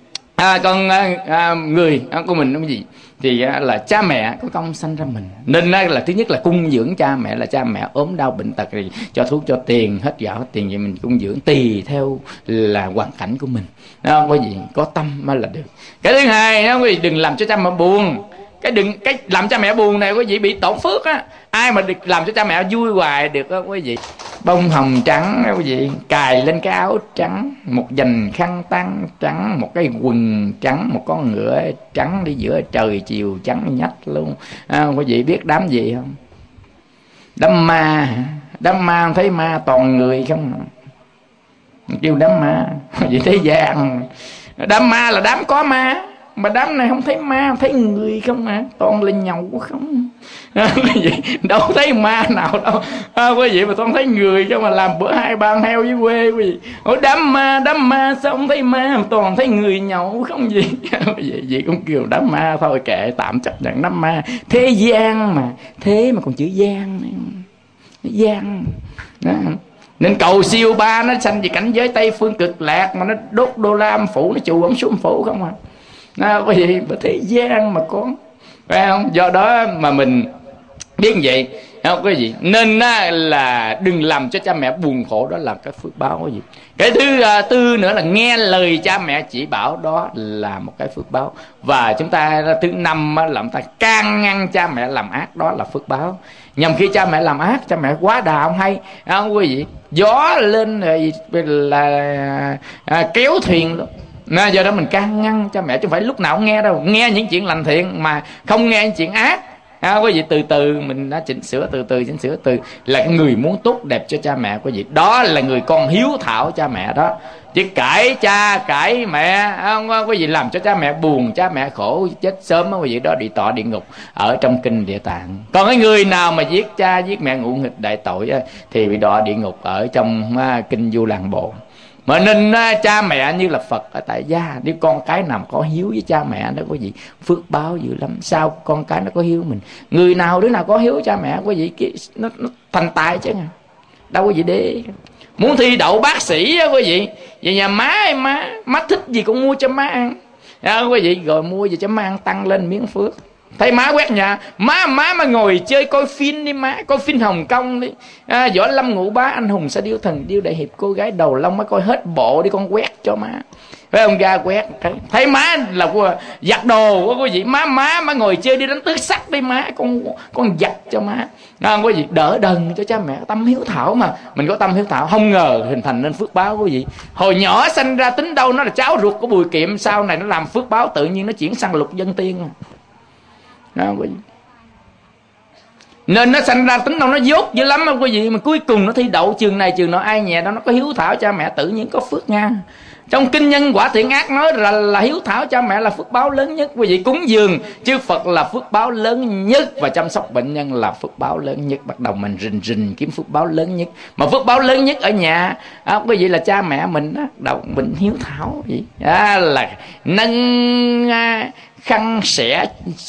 người của mình cái gì thì là cha mẹ có công sanh ra mình. Nên là thứ nhất là cung dưỡng cha mẹ, là cha mẹ ốm đau bệnh tật thì cho thuốc cho tiền, hết gạo hết tiền, vậy mình cung dưỡng tùy theo là hoàn cảnh của mình, không có gì, có tâm mới là được. Cái thứ hai đó quý vị, đừng làm cho cha mẹ buồn. Cái làm cha mẹ buồn này quý vị bị tổn phước á. Ai mà được làm cho cha mẹ vui hoài được đó quý vị. Bông hồng trắng quý vị, cài lên cái áo trắng, một dành khăn tang trắng, một cái quần trắng, một con ngựa trắng đi giữa trời chiều trắng nhách luôn. Quý vị biết đám gì không? Đám ma. Đám ma thấy ma toàn người không, kêu đám ma. Vậy thế gian đám ma là đám có ma, mà đám này không thấy ma, thấy người không à, toàn là nhậu không. Quý vị đâu thấy ma nào đâu, quý vị mà toàn thấy người cho mà làm bữa 2 ba heo với quê quý vị. Ủa đám ma sao không thấy ma, mà toàn thấy người nhậu không gì. Vậy cũng kêu đám ma thôi, kệ tạm chấp nhận đám ma. Thế gian mà, thế mà còn chữ gian này. Gian đó. Nên cầu siêu ba nó sanh về cảnh giới Tây Phương Cực Lạc, mà nó đốt đô la âm phủ, nó chù ống xuống phủ không à. Quý vị thế gian mà con, phải không? Do đó mà mình biết vậy, không có gì. Nên là đừng làm cho cha mẹ buồn khổ, đó là cái phước báo có gì. Cái thứ tư nữa là nghe lời cha mẹ chỉ bảo, đó là một cái phước báo. Và chúng ta thứ năm là chúng ta can ngăn cha mẹ làm ác, đó là phước báo. Nhằm khi cha mẹ làm ác, cha mẹ quá đà không hay, không quý vị, gió lên là kéo thuyền luôn. Nên do đó mình can ngăn cha mẹ, chứ không phải lúc nào cũng nghe đâu. Nghe những chuyện lành thiện mà không nghe những chuyện ác. Quý vị, từ từ mình đã chỉnh sửa, từ từ chỉnh sửa, từ là cái người muốn tốt đẹp cho cha mẹ quý vị. Đó là người con hiếu thảo cha mẹ đó. Chứ cãi cha cãi mẹ không quý vị, làm cho cha mẹ buồn, cha mẹ khổ chết sớm quý vị, đó đi tọa địa ngục ở trong kinh Địa Tạng. Còn cái người nào mà giết cha giết mẹ ngũ nghịch đại tội thì bị đọa địa ngục ở trong kinh Du Làng Bộ. Mà nên cha mẹ như là Phật ở tại gia. Nếu con cái nào có hiếu với cha mẹ đó quý vị, phước báo dữ lắm. Sao con cái nó có hiếu mình? Người nào đứa nào có hiếu cha mẹ quý vị, nó thành tài chứ. Đâu quý vị để muốn thi đậu bác sĩ quý vị, về nhà má thích gì cũng mua cho má ăn quý vị, rồi mua gì cho má ăn tăng lên miếng phước. Thấy má quét nhà, má mà ngồi chơi coi phim đi má, coi phim Hồng Kông đi, Võ Lâm Ngũ Bá, Anh Hùng Sa Điêu, Thần Điêu Đại Hiệp, Cô Gái Đầu Long, má coi hết bộ đi, con quét cho má. Phải ông ra quét, thấy má là giặt đồ của quý vị, má ngồi chơi đi đánh tước sắt đi má, con giặt cho má. Quý vị, đỡ đần cho cha mẹ, tâm hiếu thảo mà. Mình có tâm hiếu thảo, không ngờ hình thành nên phước báo quý vị. Hồi nhỏ sanh ra tính đâu nó là cháu ruột của Bùi Kiệm, sau này nó làm phước báo, tự nhiên nó chuyển sang Lục Dân Tiên. Nên nó sanh ra tính đâu nó dốt dữ lắm quý vị, mà cuối cùng nó thi đậu trường này trường nọ, ai nhẹ đó nó có hiếu thảo cha mẹ, tự nhiên có phước nha. Trong kinh Nhân Quả Thiện Ác nói là hiếu thảo cha mẹ là phước báo lớn nhất quý vị. Cúng dường chư Phật là phước báo lớn nhất, và chăm sóc bệnh nhân là phước báo lớn nhất. Bắt đầu mình rình kiếm phước báo lớn nhất. Mà phước báo lớn nhất ở nhà quý vị là cha mẹ mình đầu mình hiếu thảo vậy là nâng khăn sẽ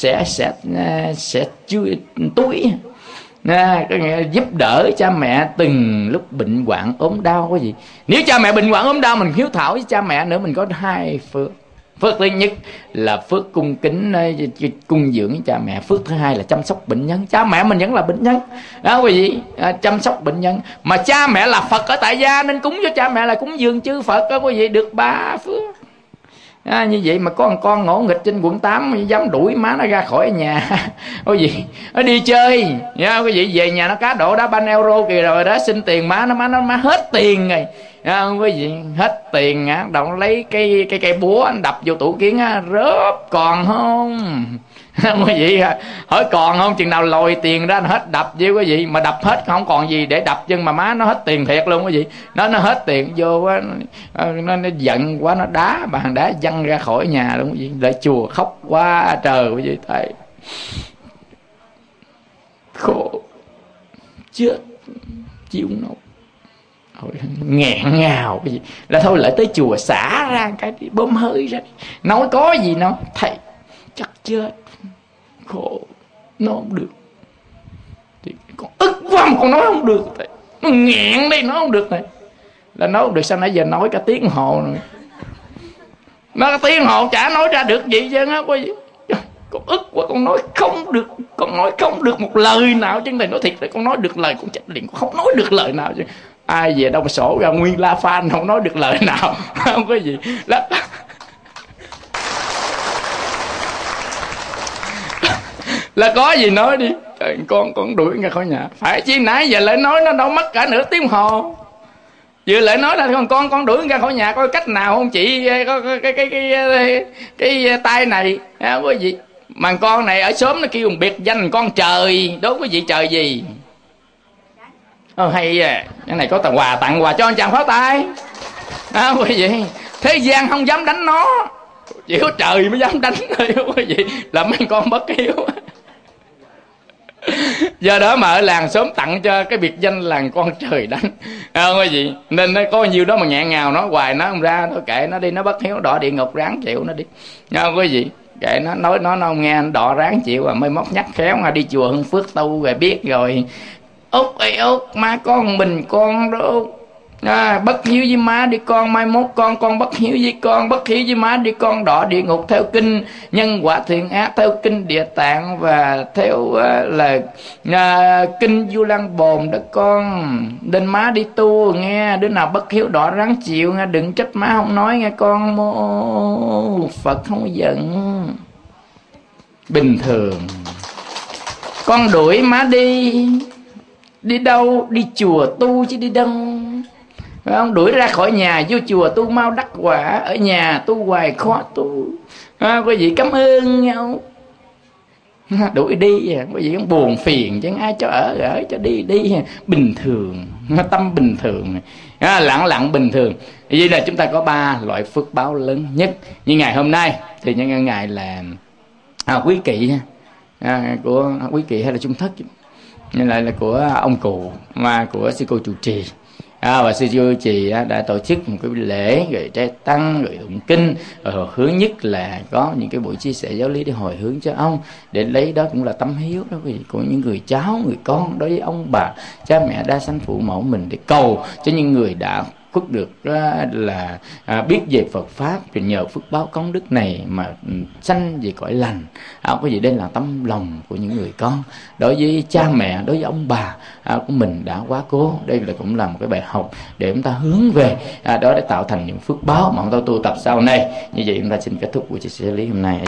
chui túi, có nghĩa là giúp đỡ cha mẹ từng lúc bệnh hoạn ốm đau quý vị. Nếu cha mẹ bệnh hoạn ốm đau mình hiếu thảo với cha mẹ nữa, mình có hai phước. Phước thứ nhất là phước cung kính cung dưỡng với cha mẹ. Phước thứ hai là chăm sóc bệnh nhân. Cha mẹ mình vẫn là bệnh nhân quý vị, chăm sóc bệnh nhân. Mà cha mẹ là Phật ở tại gia, nên cúng cho cha mẹ là cúng dường chư Phật quý vị, được 3 phước. Như vậy mà có một con ngỗ nghịch trên quận 8 dám đuổi má nó ra khỏi nhà quý vị, nó đi chơi nha quý vị, về nhà nó cá độ đá banh euro kìa, rồi đó xin tiền má nó hết tiền rồi quý vị, hết tiền động lấy cây búa anh đập vô tủ kiến rớp còn không quý vị, hỏi còn không, chừng nào lòi tiền ra nó hết đập với quý vị, mà đập hết không còn gì để đập, nhưng mà má nó hết tiền thiệt luôn quý vị, nó hết tiền vô quá, nó giận quá, nó đá bàn đá văng ra khỏi nhà luôn quý vị, lại chùa khóc quá trời quý vị, thấy khổ chết chịu nổi, nghẹn ngào cái gì là thôi, lại tới chùa xả ra cái bơm hơi ra, nói có gì nó thầy chắc chết, khổ nó không được, thì con ức quá mà con nói không được, thầy nó nghẹn đây, nó không được này, là nói không được, sao nãy giờ nói cả tiếng hồ rồi, nó cả tiếng hồ chả nói ra được gì chứ á quý vị. Con ức quá, con nói không được, con nói không được một lời nào chứ, này nói thiệt là con nói được lời con chết liền, con không nói được lời nào chứ, ai về đâu mà sổ ra nguyên La Phan không nói được lời nào không có gì là có gì nói đi. Trời, con đuổi ra khỏi nhà, phải chi nãy giờ lại nói nó đâu mất cả nửa tiếng hồ, vừa lại nói là con đuổi ra khỏi nhà, coi cách nào không chị, có cái tay này quý vị, mà con này ở xóm nó kêu biệt danh con trời, đối với vị trời gì hay cái này có tặng quà cho anh chàng pháo tay quý vị, thế gian không dám đánh nó, chỉ có trời mới dám đánh thôi quý vị, là mấy con bất hiếu. Do đó mà ở làng sớm tặng cho cái biệt danh làng con trời đánh quý vị, nên nó có nhiều đó mà nghẹn ngào nói hoài, nó không ra, nó kệ nó đi, nó bất hiếu đọa địa ngục ráng chịu nó đi quý vị, kệ nó nói nó không nghe, nó đọ ráng chịu, rồi mới móc nhắc khéo mà đi chùa Hưng Phước tu rồi biết rồi. Út ơi Út, má con mình con đó Bất hiếu với má đi con, mai mốt con bất hiếu với con, bất hiếu với má đi con đọa địa ngục theo kinh nhân quả thiện ác, theo kinh Địa Tạng và theo là kinh Du Lăng Bồn đó con. Nên má đi tu nghe, đứa nào bất hiếu đọa ráng chịu nghe, đừng trách má không nói nghe con. Mô Phật không giận. Bình thường con đuổi má đi đâu? Đi chùa tu chứ đi đâu. Phải không? Đuổi ra khỏi nhà vô chùa tu mau đắc quả, ở nhà tu hoài khó tu. Quý vị cảm ơn nhau. Đuổi đi, quý vị cũng buồn phiền chứ ai cho ở cho đi. Bình thường, tâm bình thường, lặng bình thường. Vậy là chúng ta có 3 loại phước báo lớn nhất. Như ngày hôm nay thì nhân ngày là quý kỵ, của quý kỵ hay là Trung Thất, nên là của ông cụ mà của sư cô trụ trì. Và sư cô trì đã tổ chức một cái lễ rồi trai tăng rồi tụng kinh, rồi hồi hướng nhất là có những cái buổi chia sẻ giáo lý để hồi hướng cho ông, để lấy đó cũng là tâm hiếu đó của những người cháu người con đối với ông bà cha mẹ đa sanh phụ mẫu mình, để cầu cho những người đã khuất được là biết về Phật pháp, rồi nhờ phước báo công đức này mà sanh về cõi lành. Có gì đây là tấm lòng của những người con đối với cha mẹ, đối với ông bà của mình đã quá cố. Đây là cũng là một cái bài học để chúng ta hướng về đó, để tạo thành những phước báo mà chúng ta tu tập sau này. Như vậy chúng ta xin kết thúc buổi chia sẻ lý hôm nay.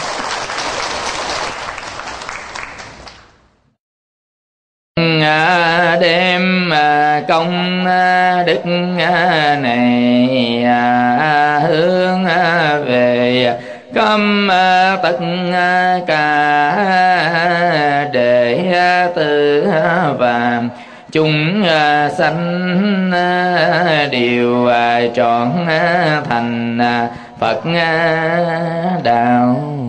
Đêm công đức này hướng về cấm tất cả đệ tử và chúng sanh đều trọn thành Phật đạo.